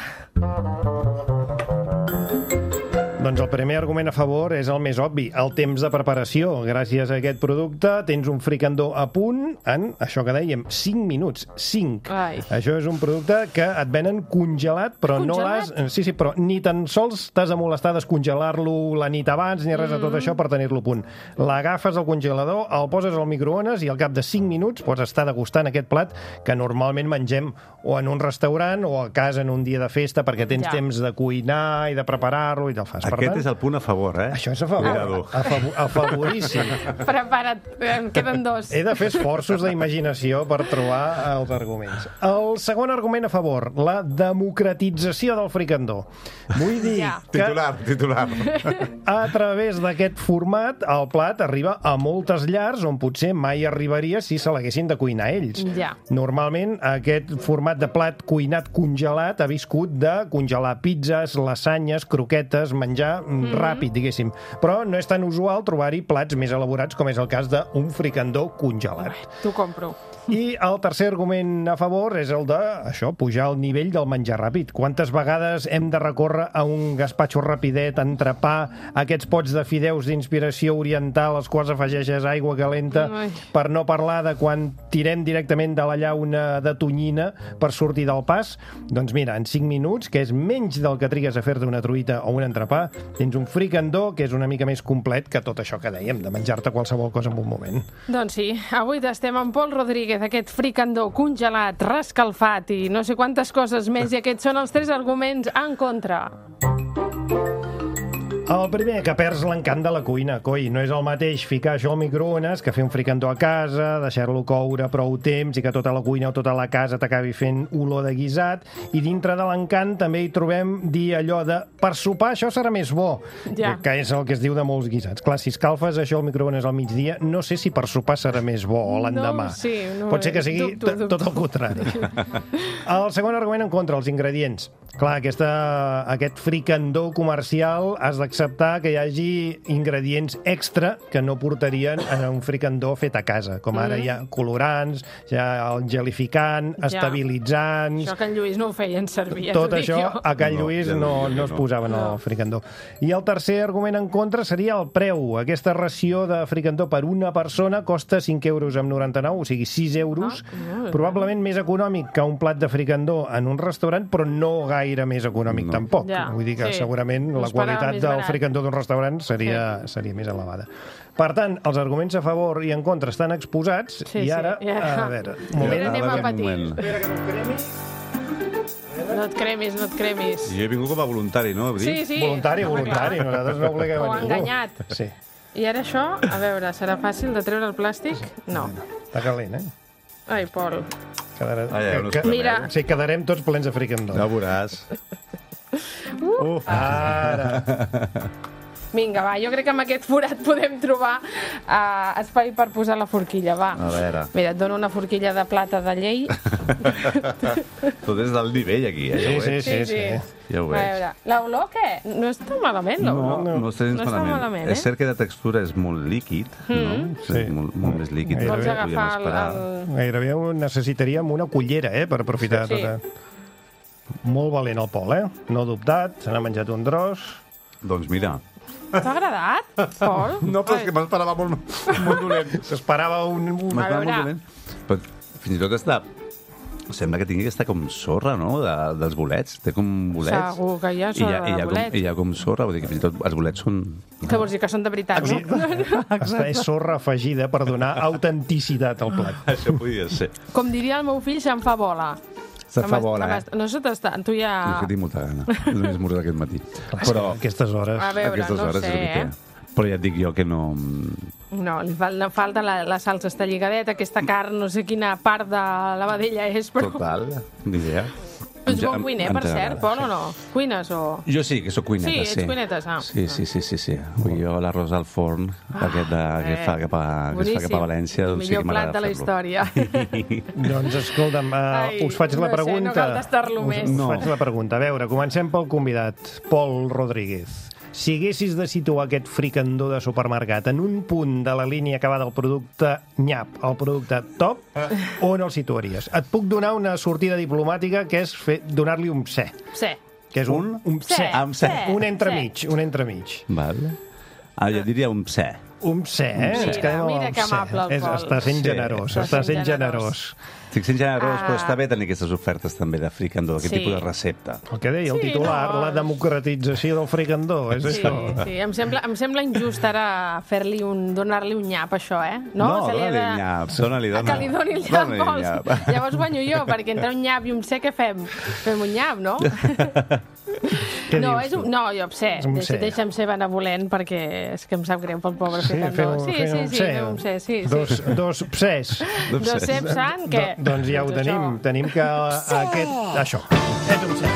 Doncs el primer argument a favor és el més obvi, el temps de preparació. Gràcies a aquest producte tens un fricandó a punt en, això que dèiem, cinc minuts. cinc.
Ai.
Això és un producte que et venen congelat, però congelat? no l'has... Sí, sí, però ni tan sols t'has de molestar a descongelar-lo la nit abans ni res de tot
Mm.
això per tenir-lo a punt. L'agafes al congelador, el poses al microones i al cap de cinc minuts pots estar degustant aquest plat que normalment mengem o en un restaurant o a casa en un dia de festa perquè tens
Ja.
temps de cuinar i de preparar-lo i te'l fas. Per
Aquest
tant,
és el punt a favor, eh?
això és a favor.
Cuidado.
A, favor, a favoríssim.
Prepara't, en queden dos.
He de fer esforços d'imaginació per trobar els arguments. El segon argument a favor, la democratització del fricandó. Vull dir
Ja.
que
Titular, titular.
a través d'aquest format el plat arriba a moltes llars on potser mai arribaria si se l'haguessin de cuinar ells.
Ja.
Normalment aquest format de plat cuinat congelat ha viscut de congelar pizzas, lasanyes, croquetes, menjar mm. ràpid, diguéssim. Però no és tan usual trobar-hi plats més elaborats com és el cas d'un fricandó congelat.
T'ho compro.
I el tercer argument a favor és el de, això, pujar el nivell del menjar ràpid. Quantes vegades hem de recórrer a un gaspatxo rapidet, entrepà, aquests pots de fideus d'inspiració oriental als quals afegeixes aigua calenta,
Ai.
per no parlar de quan tirem directament de la llauna de tonyina per sortir del pas? Doncs mira, en cinc minuts, que és menys del que trigues a fer-te una truita o un entrepà, tens un fricandó que és una mica més complet que tot això que dèiem, de menjar-te qualsevol cosa en un moment.
Doncs sí, avui estem amb Pol Rodríguez, aquest fricandó congelat, rescalfat i no sé quantes coses més, i aquests són els tres arguments en contra.
El primer, que perds l'encant de la cuina, coi. No és el mateix ficar això al microones que fer un fricandó a casa, deixar-lo coure prou temps i que tota la cuina o tota la casa t'acabi fent olor de guisat. I dintre de l'encant també hi trobem dir allò de per sopar això serà més bo,
Ja.
que és el que es diu de molts guisats. Clar, si escalfes això al microones al migdia, no sé si per sopar serà més bo o l'endemà.
No, sí, no,
Pot ser que sigui
dubto,
t-
dubto.
tot el contrari. El segon argument en contra, els ingredients. Clar, aquesta, aquest fricandó comercial has d'acceptar que hi hagi ingredients extra que no portarien a un fricandó fet a casa, com ara
Mm.
hi ha colorants, hi ha el gelificant,
Ja.
estabilitzants...
Això que en Lluís no ho feien servir, ja
Tot
t'ho dic
això
jo.
a Can Lluís no, no es posava en el fricandó. I el tercer argument en contra seria el preu. Aquesta ració de fricandó per una persona costa cinc euros amb noranta-nou, o sigui, sis euros,
Ah,
probablement més econòmic que un plat de fricandó en un restaurant, però no gaire més econòmic tampoc.
Ja,
Vull dir que
sí.
segurament
No
la
esperava
qualitat
més
del
barat.
fricandó d'un restaurant seria, seria més elevada. Per tant, els arguments a favor i en contra estan exposats,
Sí,
i
sí,
ara,
i ara-
a veure, un
I
moment.
ara anem a
Un
patir.
moment.
No et cremis, no et cremis.
Jo he vingut com a voluntari, no?
Sí, sí.
Voluntari,
Home,
voluntari,
clar.
nosaltres no obliguem
O
a ningú.
enganyat.
Sí,
I ara això, a veure, serà fàcil de treure el plàstic? No.
està calent, eh?
Ai, Pol.
Quedarà...
Ah, ja, no
que,
us premeu.
Mira.
Sí, quedarem tots plens de fricandó.
Ja ho veuràs.
Uh.
Uf, ara.
Vinga, va, jo crec que amb aquest forat podem trobar uh, espai per posar la forquilla, va.
A veure.
Mira, et dono una forquilla de plata de llei.
Tot és del nivell, aquí, eh? Ja ho
Sí,
veig.
sí, sí.
Ja ho
A
veig.
veure, l'olor què? No està malament,
No,
l'olor.
no, no està gens
no està
malament.
malament, eh?
És cert que de textura és molt líquid, no?
Mm.
Sí. És molt, molt més líquid del
Vols
que podíem
agafar el-
esperar.
el-
Gairebé ho necessitaríem una cullera, eh, per aprofitar
Sí.
tota... Molt valent el Pol, eh? No dubtat, se n'ha menjat un tros.
Doncs mira...
T'ha agradat, Pol?
No, però és que m'esperava molt, molt dolent.
S'esperava un... un...
M'esperava molt dolent. Però fins i tot està... Sembla que tingui aquesta com sorra, no?, de, dels bolets. Té com bolets.
Segur que hi ha
I hi
sorra
ha, i hi
de
ha, com,
bolets.
i hi ha com sorra, vull dir que fins i tot els bolets són...
Què vols dir, que són de veritat, no?
Aquesta és sorra afegida per donar autenticitat al plat.
Això podia ser.
Com diria el meu fill, se'n fa bola.
Se
Que
fa
m'has-
bola,
que
eh?
m'has- No se t'està... Tu ja...
És que tinc molta gana. És més esmorzar aquest matí.
Però a aquestes hores...
A veure,
aquestes
no
hores
sé,
és el que
eh?
té. Però ja et dic jo que no...
No, li fal- li falta la, la salsa està lligadeta, aquesta carn, no sé quina part de la vedella és, però...
Total, ni idea.
Ets
Em-
bon
em-
cuiner,
em
per cert,
agrada,
Pol, o no? Cuines o...?
Jo sí, que sóc cuineta,
Sí,
sí.
ets cuinetes, ah.
Sí, sí, sí, sí, sí. Vull jo l'arròs al forn, aquest de, que,
eh,
fa cap a, que es fa cap a València, doncs sí
Millor
que
plat
m'agrada
de la
fer-lo.
història.
Doncs escolta'm, uh,
Ai,
us faig la
no sé,
pregunta.
no cal tastar-lo
us,
més.
us
No.
faig la pregunta. A veure, comencem pel convidat, Pol Rodríguez. Si haguessis de situar aquest fricandó de supermercat en un punt de la línia que va del producte nyap al producte top, on el situaries? Et puc donar una sortida diplomàtica que és fer- donar-li un C.
Sí.
Que és un, un
C,
C.
Amb C.
Un entremig, un entremig.
Val. Ah, jo diria un C.
Un C, eh?
Un C.
Ens quedem amb
Mira
el
que
C.
amable el
És,
Pol.
està sent
Sí.
generós,
Està
està
sent
sent generós.
Estic sent generós,
Ah.
però està bé tenir aquestes ofertes també de fricandó, aquest
Sí.
tipus de recepta.
El que deia el
Sí,
titular,
no.
la democratització del fricandó, és
Sí,
això.
sí, em sembla, em sembla injust ara fer-li un, donar-li un nyap, això, eh? No,
No,
Se li ha
dona-li
de-
un nyap, dona-li,
Ah,
dona.
que li doni el nyap,
Dona-li un
vols?
nyap.
Llavors guanyo jo, perquè entre un nyap i un C, què fem? Fem un nyap, no?
Què
no,
dius
és un,
tu?
no, jo sé,
És un
Deixa,
C.
deixa'm ser benevolent perquè és que em sap greu pel pobre
Sí,
fricandó.
fem,
Sí,
fem
sí,
un
sí,
C.
fem un C, sí, sí.
Dos, dos Cs.
Dos ceps sant, què?
Do, doncs ja ho
Doncs
tenim.
això.
Tenim que aquest... Això. És un C.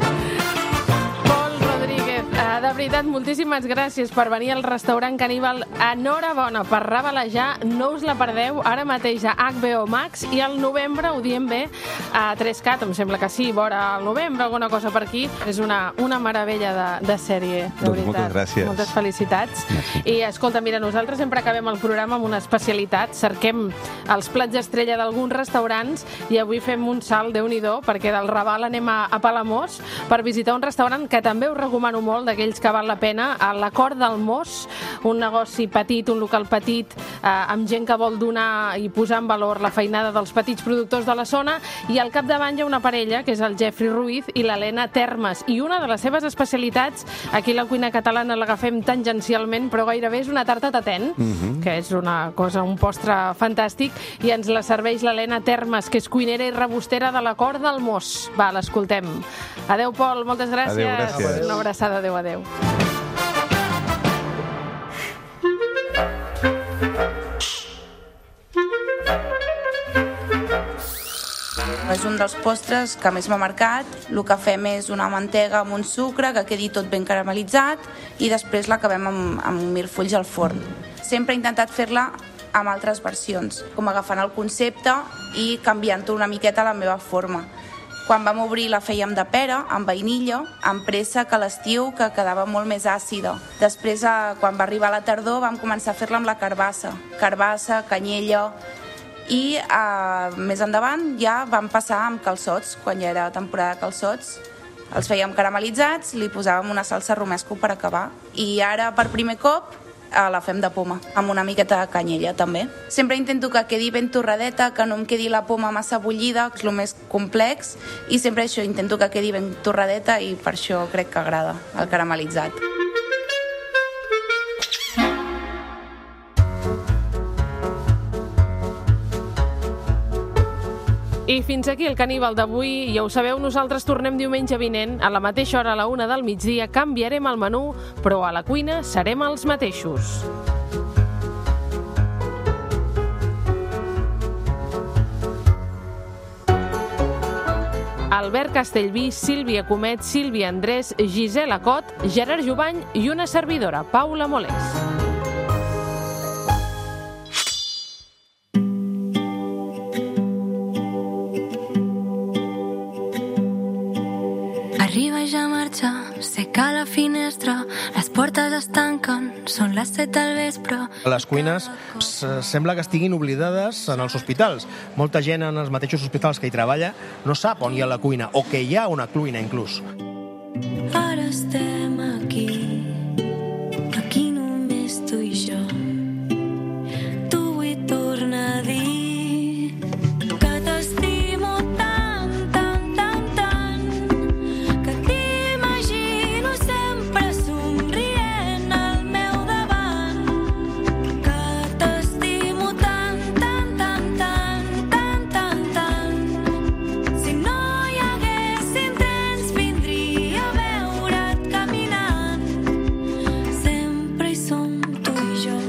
Pol Rodríguez, eh, de veritat, moltíssimes gràcies per venir al restaurant Caníbal. Enhorabona per rebelejar, no us la perdeu ara mateix a H B O Max i al novembre, ho diem bé, a tres cat, em sembla que sí, vora al novembre, alguna cosa per aquí. És una, una meravella de, de sèrie, de
Doncs
veritat.
moltes gràcies.
Moltes felicitats.
Merci.
I escolta, mira, nosaltres sempre acabem el programa amb una especialitat, cerquem els plats estrella d'alguns restaurants i avui fem un salt, Déu-n'hi-do, perquè del Raval anem a, a Palamós per visitar un restaurant que també us recomano molt, d'aquells que val la pena, a la Cort del Mos, un negoci petit, un local petit, eh, amb gent que vol donar i posar en valor la feinada dels petits productors de la zona, i al capdavant hi ha una parella, que és el Jeffrey Ruiz i l'Helena Termes, i una de les seves especialitats, aquí a la cuina catalana l'agafem tangencialment, però gairebé és una tarta taten,
Mhm.
que és una cosa, un postre fantàstic, i ens la serveix l'Helena Termes, que és cuinera i rebostera de la Cort del Mos. Va, l'escoltem. Adéu, Pol, moltes gràcies.
Adéu, gràcies.
Una abraçada, adéu, adéu.
un dels postres que més m'ha marcat. El que fem és una mantega amb un sucre que quedi tot ben caramelitzat i després l'acabem amb, amb mirfulls al forn. Sempre he intentat fer-la amb altres versions, com agafant el concepte i canviant-ho una miqueta a la meva forma. Quan vam obrir la fèiem de pera, amb vainilla, amb préssec a l'estiu, que quedava molt més àcida. Després, quan va arribar la tardor, vam començar a fer-la amb la carbassa. Carbassa, canyella, i eh, més endavant ja vam passar amb calçots, quan ja era temporada de calçots. Els fèiem caramelitzats, li posàvem una salsa romesco per acabar. I ara, per primer cop, la fem de poma, amb una miqueta de canyella també. Sempre intento que quedi ben torradeta, que no em quedi la poma massa bullida, que és el més complex, i sempre això, intento que quedi ben torradeta i per això crec que agrada el caramelitzat.
I fins aquí el Caníbal d'avui. Ja ho sabeu, nosaltres tornem diumenge vinent, a la mateixa hora, a la una del migdia. Canviarem el menú, però a la cuina serem els mateixos. Albert Castellví, Sílvia Comet, Sílvia Andrés, Gisela Cot, Gerard Jubany i una servidora, Paula Molés.
Arriba i ja marxa, seca la finestra, les portes es tanquen, són les set del vespre.
Les cuines sembla que estiguin oblidades en els hospitals. Molta gent en els mateixos hospitals que hi treballa no sap on hi ha la cuina, o que hi ha una cuina inclús.
Ara estem aquí, aquí només tu i jo. Tu vull tornar a dir que t'estimo tant, tant, tant, tant, que t'imagino sempre somrient al meu davant. Que t'estimo tant, tant, tant, tant, tant, tant, tant. Si no hi haguessin trens vindria a veure't caminant. Sempre hi som tu i jo.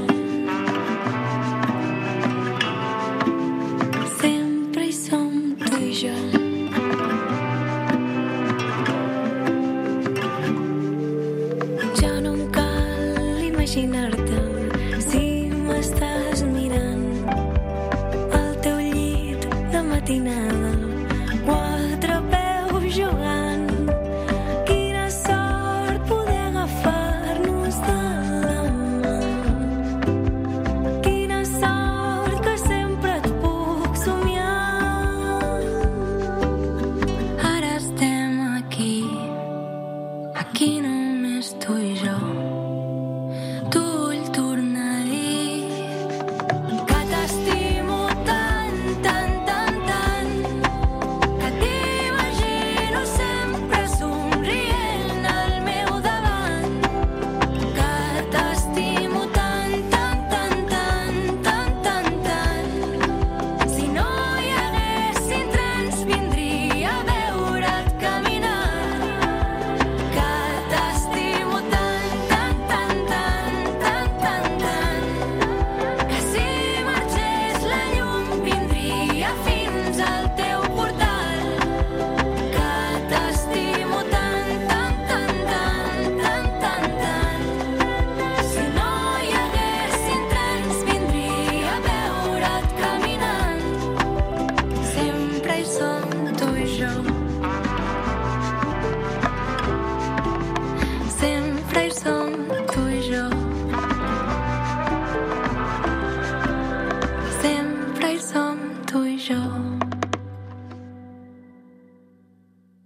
Sempre hi som tu i jo. Ja no em cal imaginar-te si m'estàs mirant al teu llit de matinada, quatre peus jugant. Quina sort poder agafar-nos de la mà. Quina sort que sempre et puc somiar. Ara estem aquí, aquí només tu i jo. Tu vull tornar a dir que t'estimo tant, tant, tant, tant, que t'imagino sempre somrient al meu davant. Que t'estimo tant, tant, tant, tant, tant, tant, tant. Si no hi haguessin trens vindria a veure't caminar. Que t'estimo tant, tant, tant, tant, tant, tant, tant, que si marxés la llum vindria fins al teu portal. Que t'estimo tant, tant, tant, tant, tant, tant, tant. Si no hi haguessin trens vindria a veure't caminant. Sempre hi som tu i jo. Sempre hi som tu i jo. Sempre hi som tu i jo.